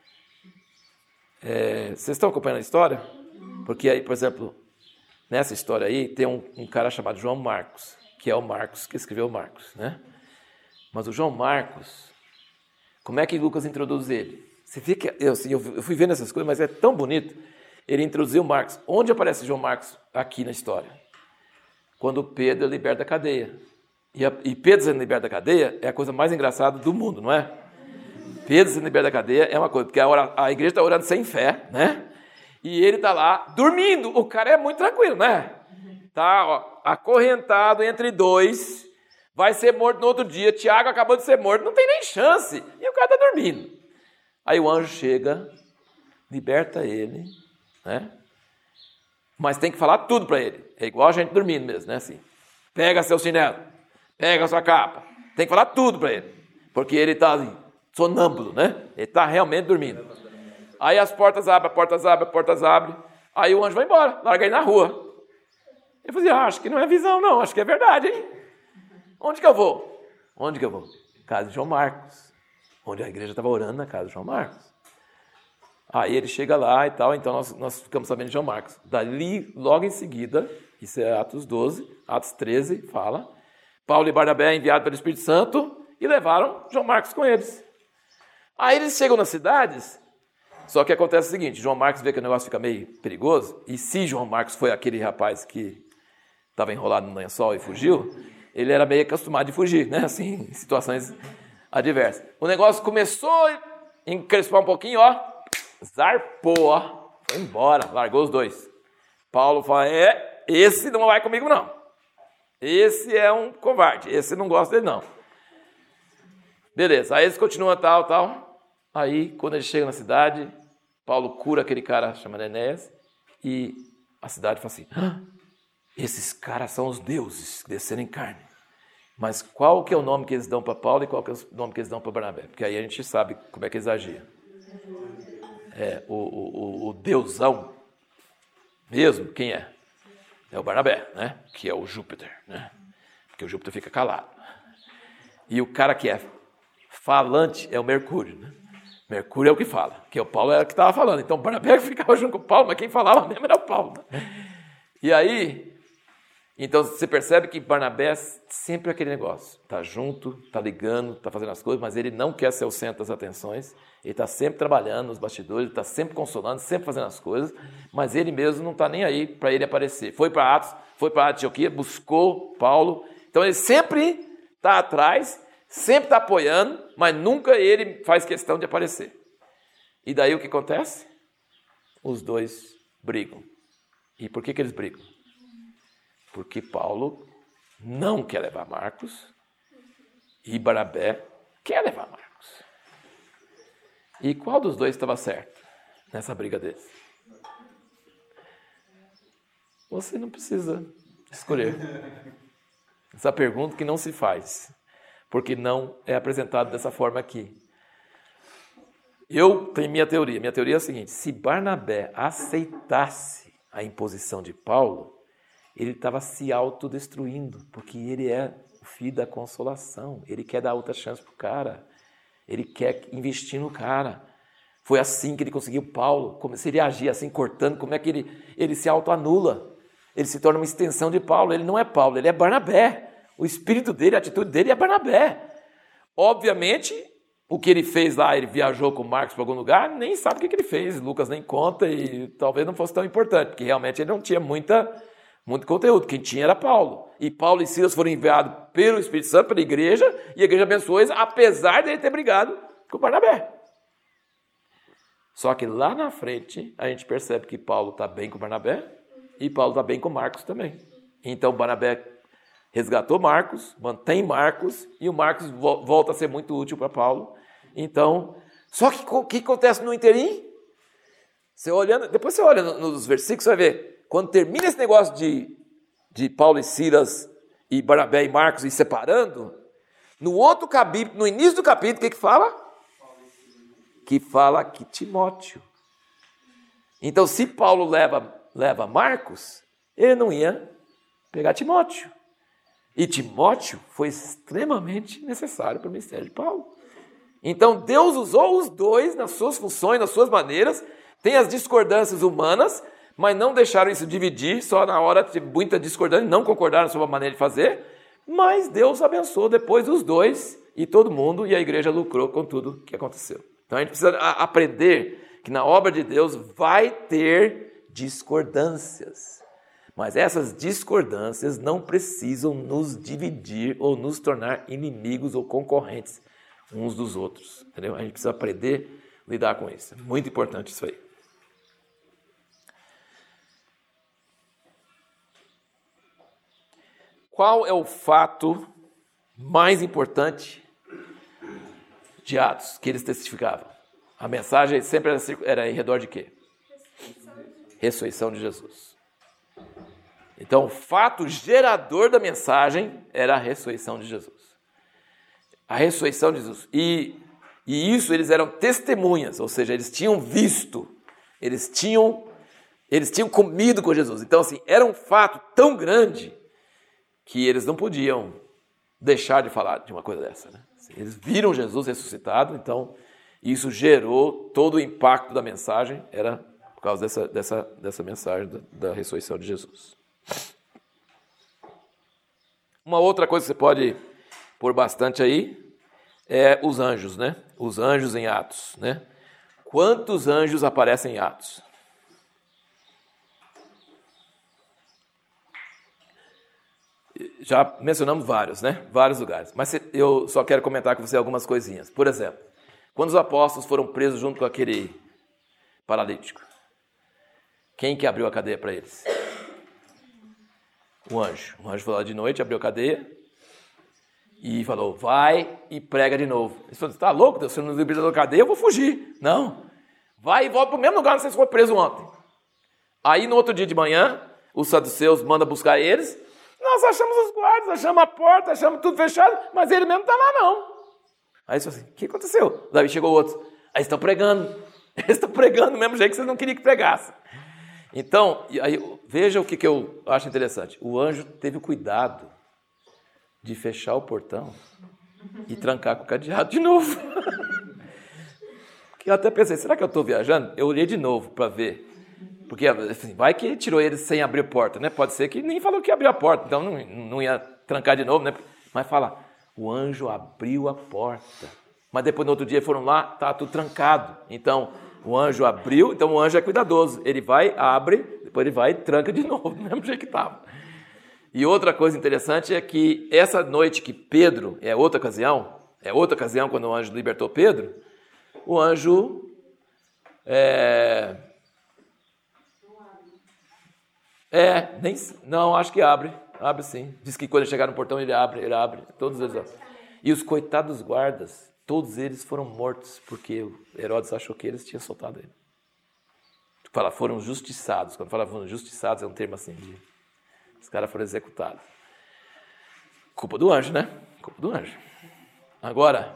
vocês estão acompanhando a história? Porque aí, por exemplo, nessa história aí, tem um cara chamado João Marcos, que é o Marcos que escreveu Marcos, né? Mas o João Marcos, como é que Lucas introduz ele? Você vê que, eu fui vendo essas coisas, mas é tão bonito. Ele introduziu Marcos. Onde aparece João Marcos aqui na história? Quando Pedro é liberto da cadeia. E Pedro sendo liberto da cadeia é a coisa mais engraçada do mundo, não é? Pedro sendo liberto da cadeia é uma coisa, porque a igreja está orando sem fé, né? E ele está lá dormindo. O cara é muito tranquilo, né? Está acorrentado entre dois, vai ser morto no outro dia. Tiago acabou de ser morto, não tem nem chance. E o cara está dormindo. Aí o anjo chega, liberta ele, né? Mas tem que falar tudo para ele. É igual a gente dormindo mesmo, né? Assim, pega seu chinelo, pega sua capa. Tem que falar tudo para ele. Porque ele está assim, sonâmbulo, né? Ele está realmente dormindo. Aí as portas abrem. Aí o anjo vai embora, larga ele na rua. Eu falei, acho que não é visão não, acho que é verdade, hein? Onde que eu vou? Casa de João Marcos. Onde a igreja estava orando, na casa de João Marcos. Aí ele chega lá e tal, então nós ficamos sabendo de João Marcos. Dali, logo em seguida, isso é Atos 12, Atos 13, fala, Paulo e Barnabé enviados pelo Espírito Santo e levaram João Marcos com eles. Aí eles chegam nas cidades, só que acontece o seguinte, João Marcos vê que o negócio fica meio perigoso, e se João Marcos foi aquele rapaz que estava enrolado no lençol e fugiu, ele era meio acostumado de fugir, né? Assim, em situações adversas. O negócio começou a encrespar um pouquinho, zarpou, foi embora, largou os dois. Paulo fala, esse não vai comigo não. Esse é um covarde, esse não gosta dele não. Beleza, aí eles continuam tal. Aí, quando eles chegam na cidade, Paulo cura aquele cara chamado Enéas e a cidade fala assim, esses caras são os deuses que desceram em carne. Mas qual que é o nome que eles dão para Paulo e qual que é o nome que eles dão para Barnabé? Porque aí a gente sabe como é que eles agiam. O deusão mesmo, quem é? É o Barnabé, né? Que é o Júpiter, né? Porque o Júpiter fica calado. E o cara que é falante é o Mercúrio, né? Mercúrio é o que fala, porque o Paulo era o que estava falando. Então o Barnabé ficava junto com o Paulo, mas quem falava mesmo era o Paulo. E aí, então você percebe que Barnabé sempre é aquele negócio. Está junto, está ligando, está fazendo as coisas, mas ele não quer ser o centro das atenções. Ele está sempre trabalhando nos bastidores, está sempre consolando, sempre fazendo as coisas, mas ele mesmo não está nem aí para ele aparecer. Foi para Atos, foi para Antioquia, buscou Paulo. Então ele sempre está atrás, sempre está apoiando, mas nunca ele faz questão de aparecer. E daí o que acontece? Os dois brigam. E por que eles brigam? Porque Paulo não quer levar Marcos e Barnabé quer levar Marcos. E qual dos dois estava certo nessa briga deles? Você não precisa escolher. Essa pergunta que não se faz, porque não é apresentado dessa forma aqui. Eu tenho minha teoria. Minha teoria é a seguinte, se Barnabé aceitasse a imposição de Paulo, ele estava se autodestruindo, porque ele é o filho da consolação. Ele quer dar outra chance para o cara. Ele quer investir no cara. Foi assim que ele conseguiu Paulo. Se ele agir assim, cortando, como é que ele se autoanula? Ele se torna uma extensão de Paulo. Ele não é Paulo, ele é Barnabé. O espírito dele, a atitude dele é Barnabé. Obviamente, o que ele fez lá, ele viajou com Marcos para algum lugar, nem sabe o que ele fez. Lucas nem conta e talvez não fosse tão importante, porque realmente ele não tinha muito conteúdo. Quem tinha era Paulo. E Paulo e Silas foram enviados pelo Espírito Santo, pela igreja, e a igreja abençoou eles, apesar de ele ter brigado com Barnabé. Só que lá na frente, a gente percebe que Paulo está bem com Barnabé, e Paulo está bem com Marcos também. Então Barnabé resgatou Marcos, mantém Marcos, e o Marcos volta a ser muito útil para Paulo. Então, só que o que acontece no interim? Depois você olha nos versículos, você vai ver. Quando termina esse negócio de Paulo e Silas e Barnabé e Marcos ir separando, no outro capítulo, no início do capítulo, o que fala? Que fala que Timóteo. Então, se Paulo leva Marcos, ele não ia pegar Timóteo. E Timóteo foi extremamente necessário para o ministério de Paulo. Então, Deus usou os dois nas suas funções, nas suas maneiras. Tem as discordâncias humanas, mas não deixaram isso dividir, só na hora de muita discordância, não concordaram sobre a maneira de fazer, mas Deus abençoou depois os dois e todo mundo, e a igreja lucrou com tudo que aconteceu. Então a gente precisa aprender que na obra de Deus vai ter discordâncias, mas essas discordâncias não precisam nos dividir ou nos tornar inimigos ou concorrentes uns dos outros, entendeu? A gente precisa aprender a lidar com isso, é muito importante isso aí. Qual é o fato mais importante de Atos que eles testificavam? A mensagem sempre era em redor de quê? Ressurreição de Jesus. Então, o fato gerador da mensagem era a ressurreição de Jesus. A ressurreição de Jesus. E isso eles eram testemunhas, ou seja, eles tinham visto, eles tinham comido com Jesus. Então, assim, era um fato tão grande que eles não podiam deixar de falar de uma coisa dessa, né? Eles viram Jesus ressuscitado, então isso gerou todo o impacto da mensagem, era por causa dessa mensagem da ressurreição de Jesus. Uma outra coisa que você pode pôr bastante aí é os anjos, né? Os anjos em Atos, né? Quantos anjos aparecem em Atos? Já mencionamos vários, né? Vários lugares. Mas eu só quero comentar com você algumas coisinhas. Por exemplo, quando os apóstolos foram presos junto com aquele paralítico, quem que abriu a cadeia para eles? O anjo. O anjo foi lá de noite, abriu a cadeia e falou, vai e prega de novo. Eles falaram, está louco, Deus? Se eu não libertar da cadeia, eu vou fugir. Não. Vai e volta para o mesmo lugar onde vocês foram presos ontem. Aí, no outro dia de manhã, os saduceus mandam buscar eles. Nós achamos os guardas, achamos a porta, achamos tudo fechado, mas ele mesmo não está lá, não. Aí eles falaram assim, o que aconteceu? Daí chegou outro. Aí estão pregando. Eles estão pregando do mesmo jeito que vocês não queriam que pregasse. Então, aí, veja o que eu acho interessante. O anjo teve o cuidado de fechar o portão e trancar com o cadeado de novo. Eu até pensei, será que eu estou viajando? Eu olhei de novo para ver. Porque assim, vai que tirou eles sem abrir a porta, né? Pode ser que nem falou que abriu a porta, então não ia trancar de novo, né? Mas fala, o anjo abriu a porta. Mas depois no outro dia foram lá, tá tudo trancado. Então, o anjo abriu, então o anjo é cuidadoso. Ele vai, abre, depois ele vai e tranca de novo, do mesmo jeito que estava. E outra coisa interessante é que essa noite que Pedro, é outra ocasião quando o anjo libertou Pedro, o anjo não, acho que abre sim. Diz que quando ele chegar no portão ele abre, todos eles abrem. E os coitados guardas, todos eles foram mortos, porque Herodes achou que eles tinham soltado ele. Fala, foram justiçados. Quando fala foram justiçados, é um termo assim, os caras foram executados. Culpa do anjo, né? Culpa do anjo. Agora,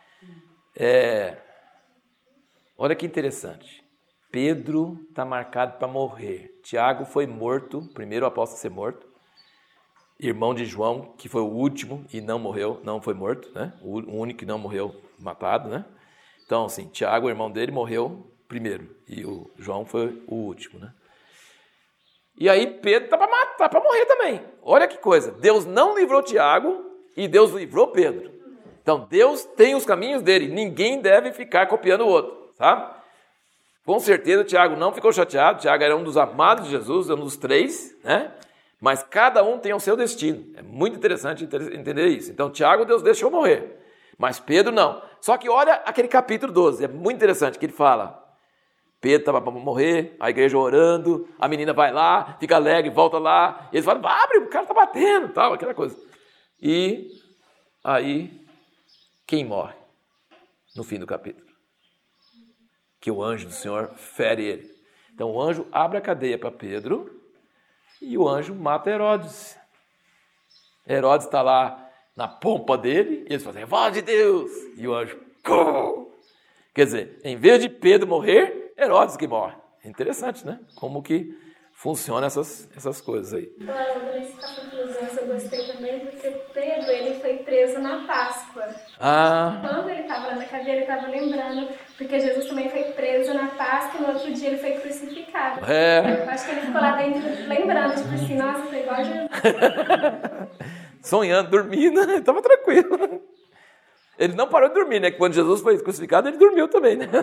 olha que interessante. Pedro está marcado para morrer. Tiago foi morto, primeiro apóstolo a ser morto. Irmão de João, que foi o último e não morreu, não foi morto, né? O único que não morreu, matado, né? Então, assim, Tiago, o irmão dele, morreu primeiro. E o João foi o último, né? E aí Pedro está para matar, para morrer também. Olha que coisa. Deus não livrou Tiago e Deus livrou Pedro. Então, Deus tem os caminhos dele. Ninguém deve ficar copiando o outro, sabe? Com certeza, Tiago não ficou chateado. Tiago era um dos amados de Jesus, um dos três, né? Mas cada um tem o seu destino. É muito interessante entender isso. Então, Tiago, Deus deixou morrer. Mas Pedro, não. Só que olha aquele capítulo 12. É muito interessante que ele fala. Pedro estava para morrer, a igreja orando, a menina vai lá, fica alegre, volta lá. Eles falam, abre, o cara está batendo, tal, aquela coisa. E aí, quem morre no fim do capítulo? Que o anjo do Senhor fere ele. Então o anjo abre a cadeia para Pedro e o anjo mata Herodes. Herodes está lá na pompa dele, e eles fazem, voz de Deus! E o anjo, "Go!" Quer dizer, em vez de Pedro morrer, Herodes que morre. É interessante, né? Como que funciona essas coisas aí. Nesse capítulo 2 eu gostei também porque Pedro, ele foi preso na Páscoa. Quando ele estava lá na cadeia, ele estava lembrando, porque Jesus também foi preso na Páscoa e no outro dia ele foi crucificado. Eu acho que ele ficou lá dentro lembrando, tipo assim, nossa, foi igual a Jesus. Sonhando, dormindo, ele estava tranquilo. Ele não parou de dormir, né? Quando Jesus foi crucificado, ele dormiu também, né?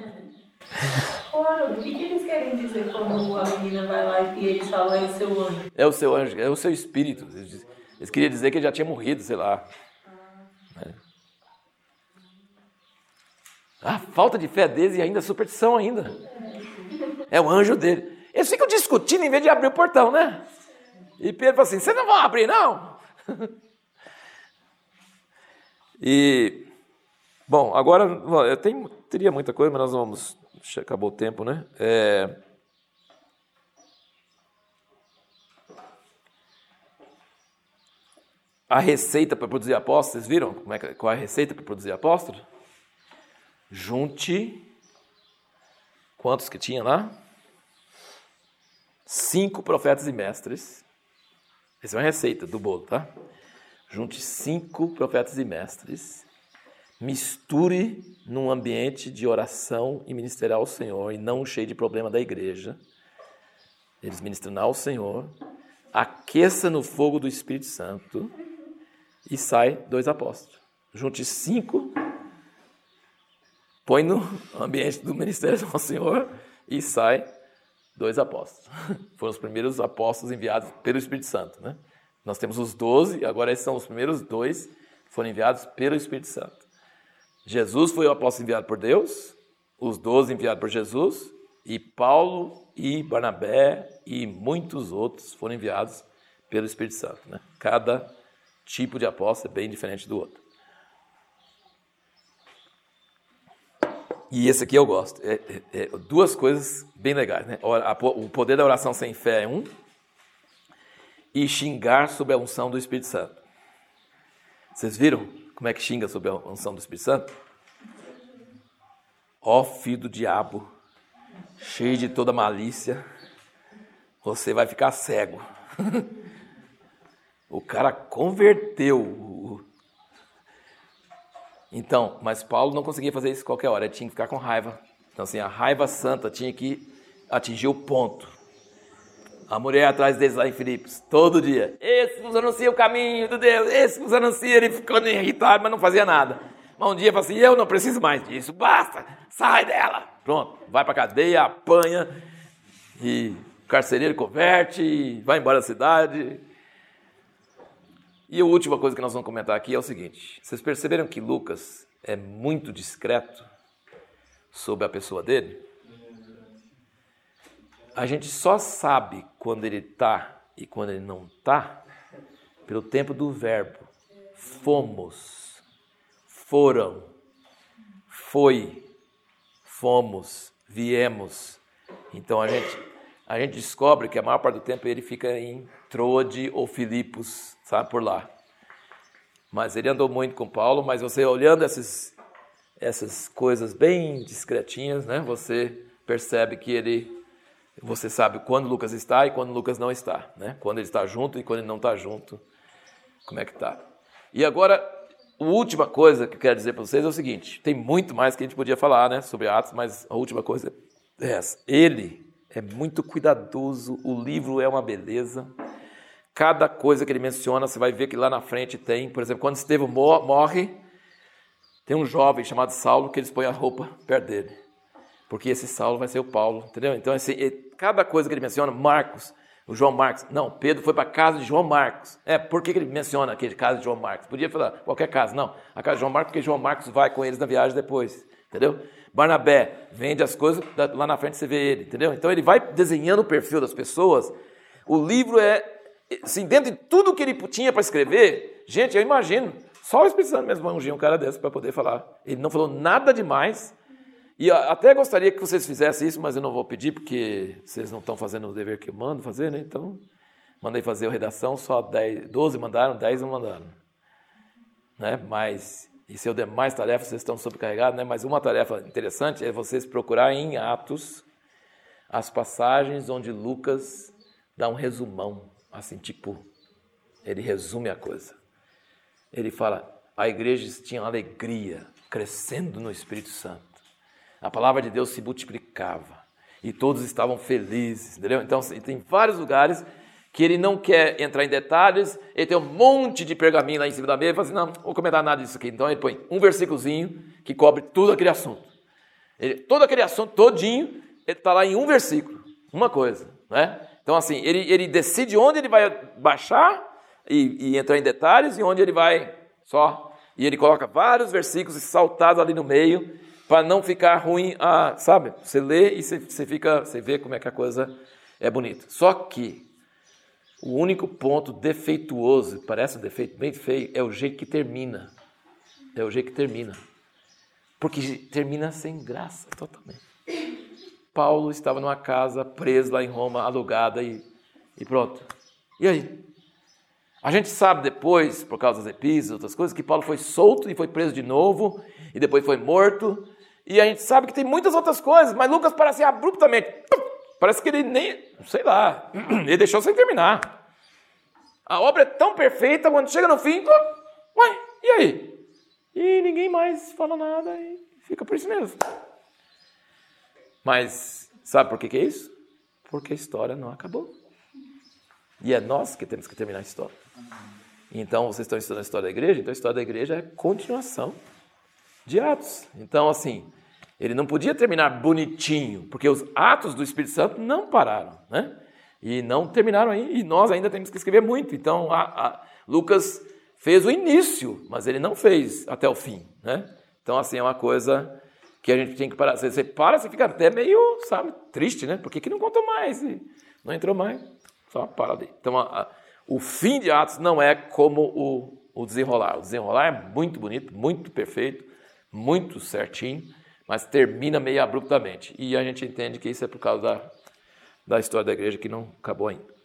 O que eles querem dizer quando a menina vai lá e eles falam é o seu anjo? É o seu anjo, é o seu espírito. Eles queriam dizer que ele já tinha morrido, sei lá. A falta de fé deles e ainda a superstição ainda. É o anjo dele. Eles ficam discutindo em vez de abrir o portão, né? E Pedro fala assim, vocês não vão abrir, não? E, bom, agora eu teria muita coisa, mas nós vamos... Acabou o tempo, né? A receita para produzir apóstolos, vocês viram qual é a receita para produzir apóstolos? Junte, quantos que tinha lá? 5 profetas e mestres. Essa é uma receita do bolo, tá? Junte 5 profetas e mestres. Misture num ambiente de oração e ministrar ao Senhor, e não cheio de problema da igreja. Eles ministram ao Senhor, aqueça no fogo do Espírito Santo, e sai 2 apóstolos. Junte 5, põe no ambiente do ministério ao Senhor, e sai 2 apóstolos. Foram os primeiros apóstolos enviados pelo Espírito Santo, né? Nós temos os 12, agora esses são os primeiros 2 que foram enviados pelo Espírito Santo. Jesus foi o apóstolo enviado por Deus, os 12 enviados por Jesus, e Paulo e Barnabé e muitos outros foram enviados pelo Espírito Santo, né? Cada tipo de apóstolo é bem diferente do outro. E esse aqui eu gosto. 2 coisas bem legais, né? O poder da oração sem fé é um, e xingar sob a unção do Espírito Santo. Vocês viram como é que xinga sob a unção do Espírito Santo? Ó filho do diabo, cheio de toda malícia, você vai ficar cego. O cara converteu. Então, mas Paulo não conseguia fazer isso qualquer hora, ele tinha que ficar com raiva. Então assim, a raiva santa tinha que atingir o ponto. A mulher atrás deles lá em Filipos, todo dia. Esse vos anuncia o caminho de Deus, esse vos anuncia, ele ficando irritado, mas não fazia nada. Mas um dia fala assim, eu não preciso mais disso, basta, sai dela. Pronto, vai para a cadeia, apanha, e o carcereiro converte, e vai embora da cidade. E a última coisa que nós vamos comentar aqui é o seguinte, vocês perceberam que Lucas é muito discreto sobre a pessoa dele? A gente só sabe quando ele está e quando ele não está pelo tempo do verbo. Fomos, foram, foi, fomos, viemos. Então a gente descobre que a maior parte do tempo ele fica em Troade ou Filipos, sabe, por lá. Mas ele andou muito com Paulo, mas você olhando essas coisas bem discretinhas, né, você percebe que você sabe quando Lucas está e quando Lucas não está, né? Quando ele está junto e quando ele não está junto, como é que está. E agora, a última coisa que eu quero dizer para vocês é o seguinte, tem muito mais que a gente podia falar, né, sobre Atos, mas a última coisa é essa. Ele é muito cuidadoso, o livro é uma beleza. Cada coisa que ele menciona, você vai ver que lá na frente tem, por exemplo, quando Estevão morre, tem um jovem chamado Saulo que eles põem a roupa perto dele. Porque esse Saulo vai ser o Paulo, entendeu? Então, assim, cada coisa que ele menciona, Marcos, o João Marcos, não, Pedro foi para a casa de João Marcos. Por que ele menciona aquele casa de João Marcos? Podia falar qualquer casa, não, a casa de João Marcos, porque João Marcos vai com eles na viagem depois, entendeu? Barnabé vende as coisas, lá na frente você vê ele, entendeu? Então ele vai desenhando o perfil das pessoas. O livro assim, dentro de tudo que ele tinha para escrever, gente, eu imagino, só o Espírito Santo mesmo vai ungir um cara desse para poder falar. Ele não falou nada demais. E até gostaria que vocês fizessem isso, mas eu não vou pedir, porque vocês não estão fazendo o dever que eu mando fazer, né? Então, mandei fazer a redação, só 12 mandaram, 10 não mandaram. Né? Mas, e se eu der mais tarefas, vocês estão sobrecarregados, né? Mas uma tarefa interessante é vocês procurarem em Atos as passagens onde Lucas dá um resumão, assim, tipo, ele resume a coisa. Ele fala, a igreja tinha alegria, crescendo no Espírito Santo. A palavra de Deus se multiplicava e todos estavam felizes, entendeu? Então, tem vários lugares que ele não quer entrar em detalhes, ele tem um monte de pergaminho lá em cima da mesa, e fala assim, não vou comentar nada disso aqui. Então ele põe um versículozinho que cobre tudo aquele assunto. Todo aquele assunto todinho, ele está lá em um versículo, uma coisa, né? Então assim, ele decide onde ele vai baixar e entrar em detalhes e onde ele vai só. E ele coloca vários versículos saltados ali no meio, para não ficar ruim, sabe? Você lê e você vê como é que a coisa é bonita. Só que o único ponto defeituoso, parece um defeito bem feio, é o jeito que termina. É o jeito que termina. Porque termina sem graça, totalmente. Paulo estava numa casa, preso lá em Roma, alugada e pronto. E aí? A gente sabe depois, por causa das epístolas e outras coisas, que Paulo foi solto e foi preso de novo, e depois foi morto. E a gente sabe que tem muitas outras coisas, mas Lucas parece abruptamente... Parece que ele nem, sei lá, ele deixou sem terminar. A obra é tão perfeita, quando chega no fim, ué, e aí? E ninguém mais fala nada e fica por isso mesmo. Mas sabe por que é isso? Porque a história não acabou. E é nós que temos que terminar a história. Então, vocês estão estudando a história da igreja, então a história da igreja é continuação de Atos. Então, assim... Ele não podia terminar bonitinho, porque os atos do Espírito Santo não pararam, né? E não terminaram aí, e nós ainda temos que escrever muito. Então, Lucas fez o início, mas ele não fez até o fim, né? Então, assim, é uma coisa que a gente tem que parar. Você para, você fica até meio, sabe, triste, né? Por que não contou mais? E não entrou mais? Só para ali. Então, o fim de Atos não é como o desenrolar. O desenrolar é muito bonito, muito perfeito, muito certinho, mas termina meio abruptamente. E a gente entende que isso é por causa da história da igreja que não acabou ainda.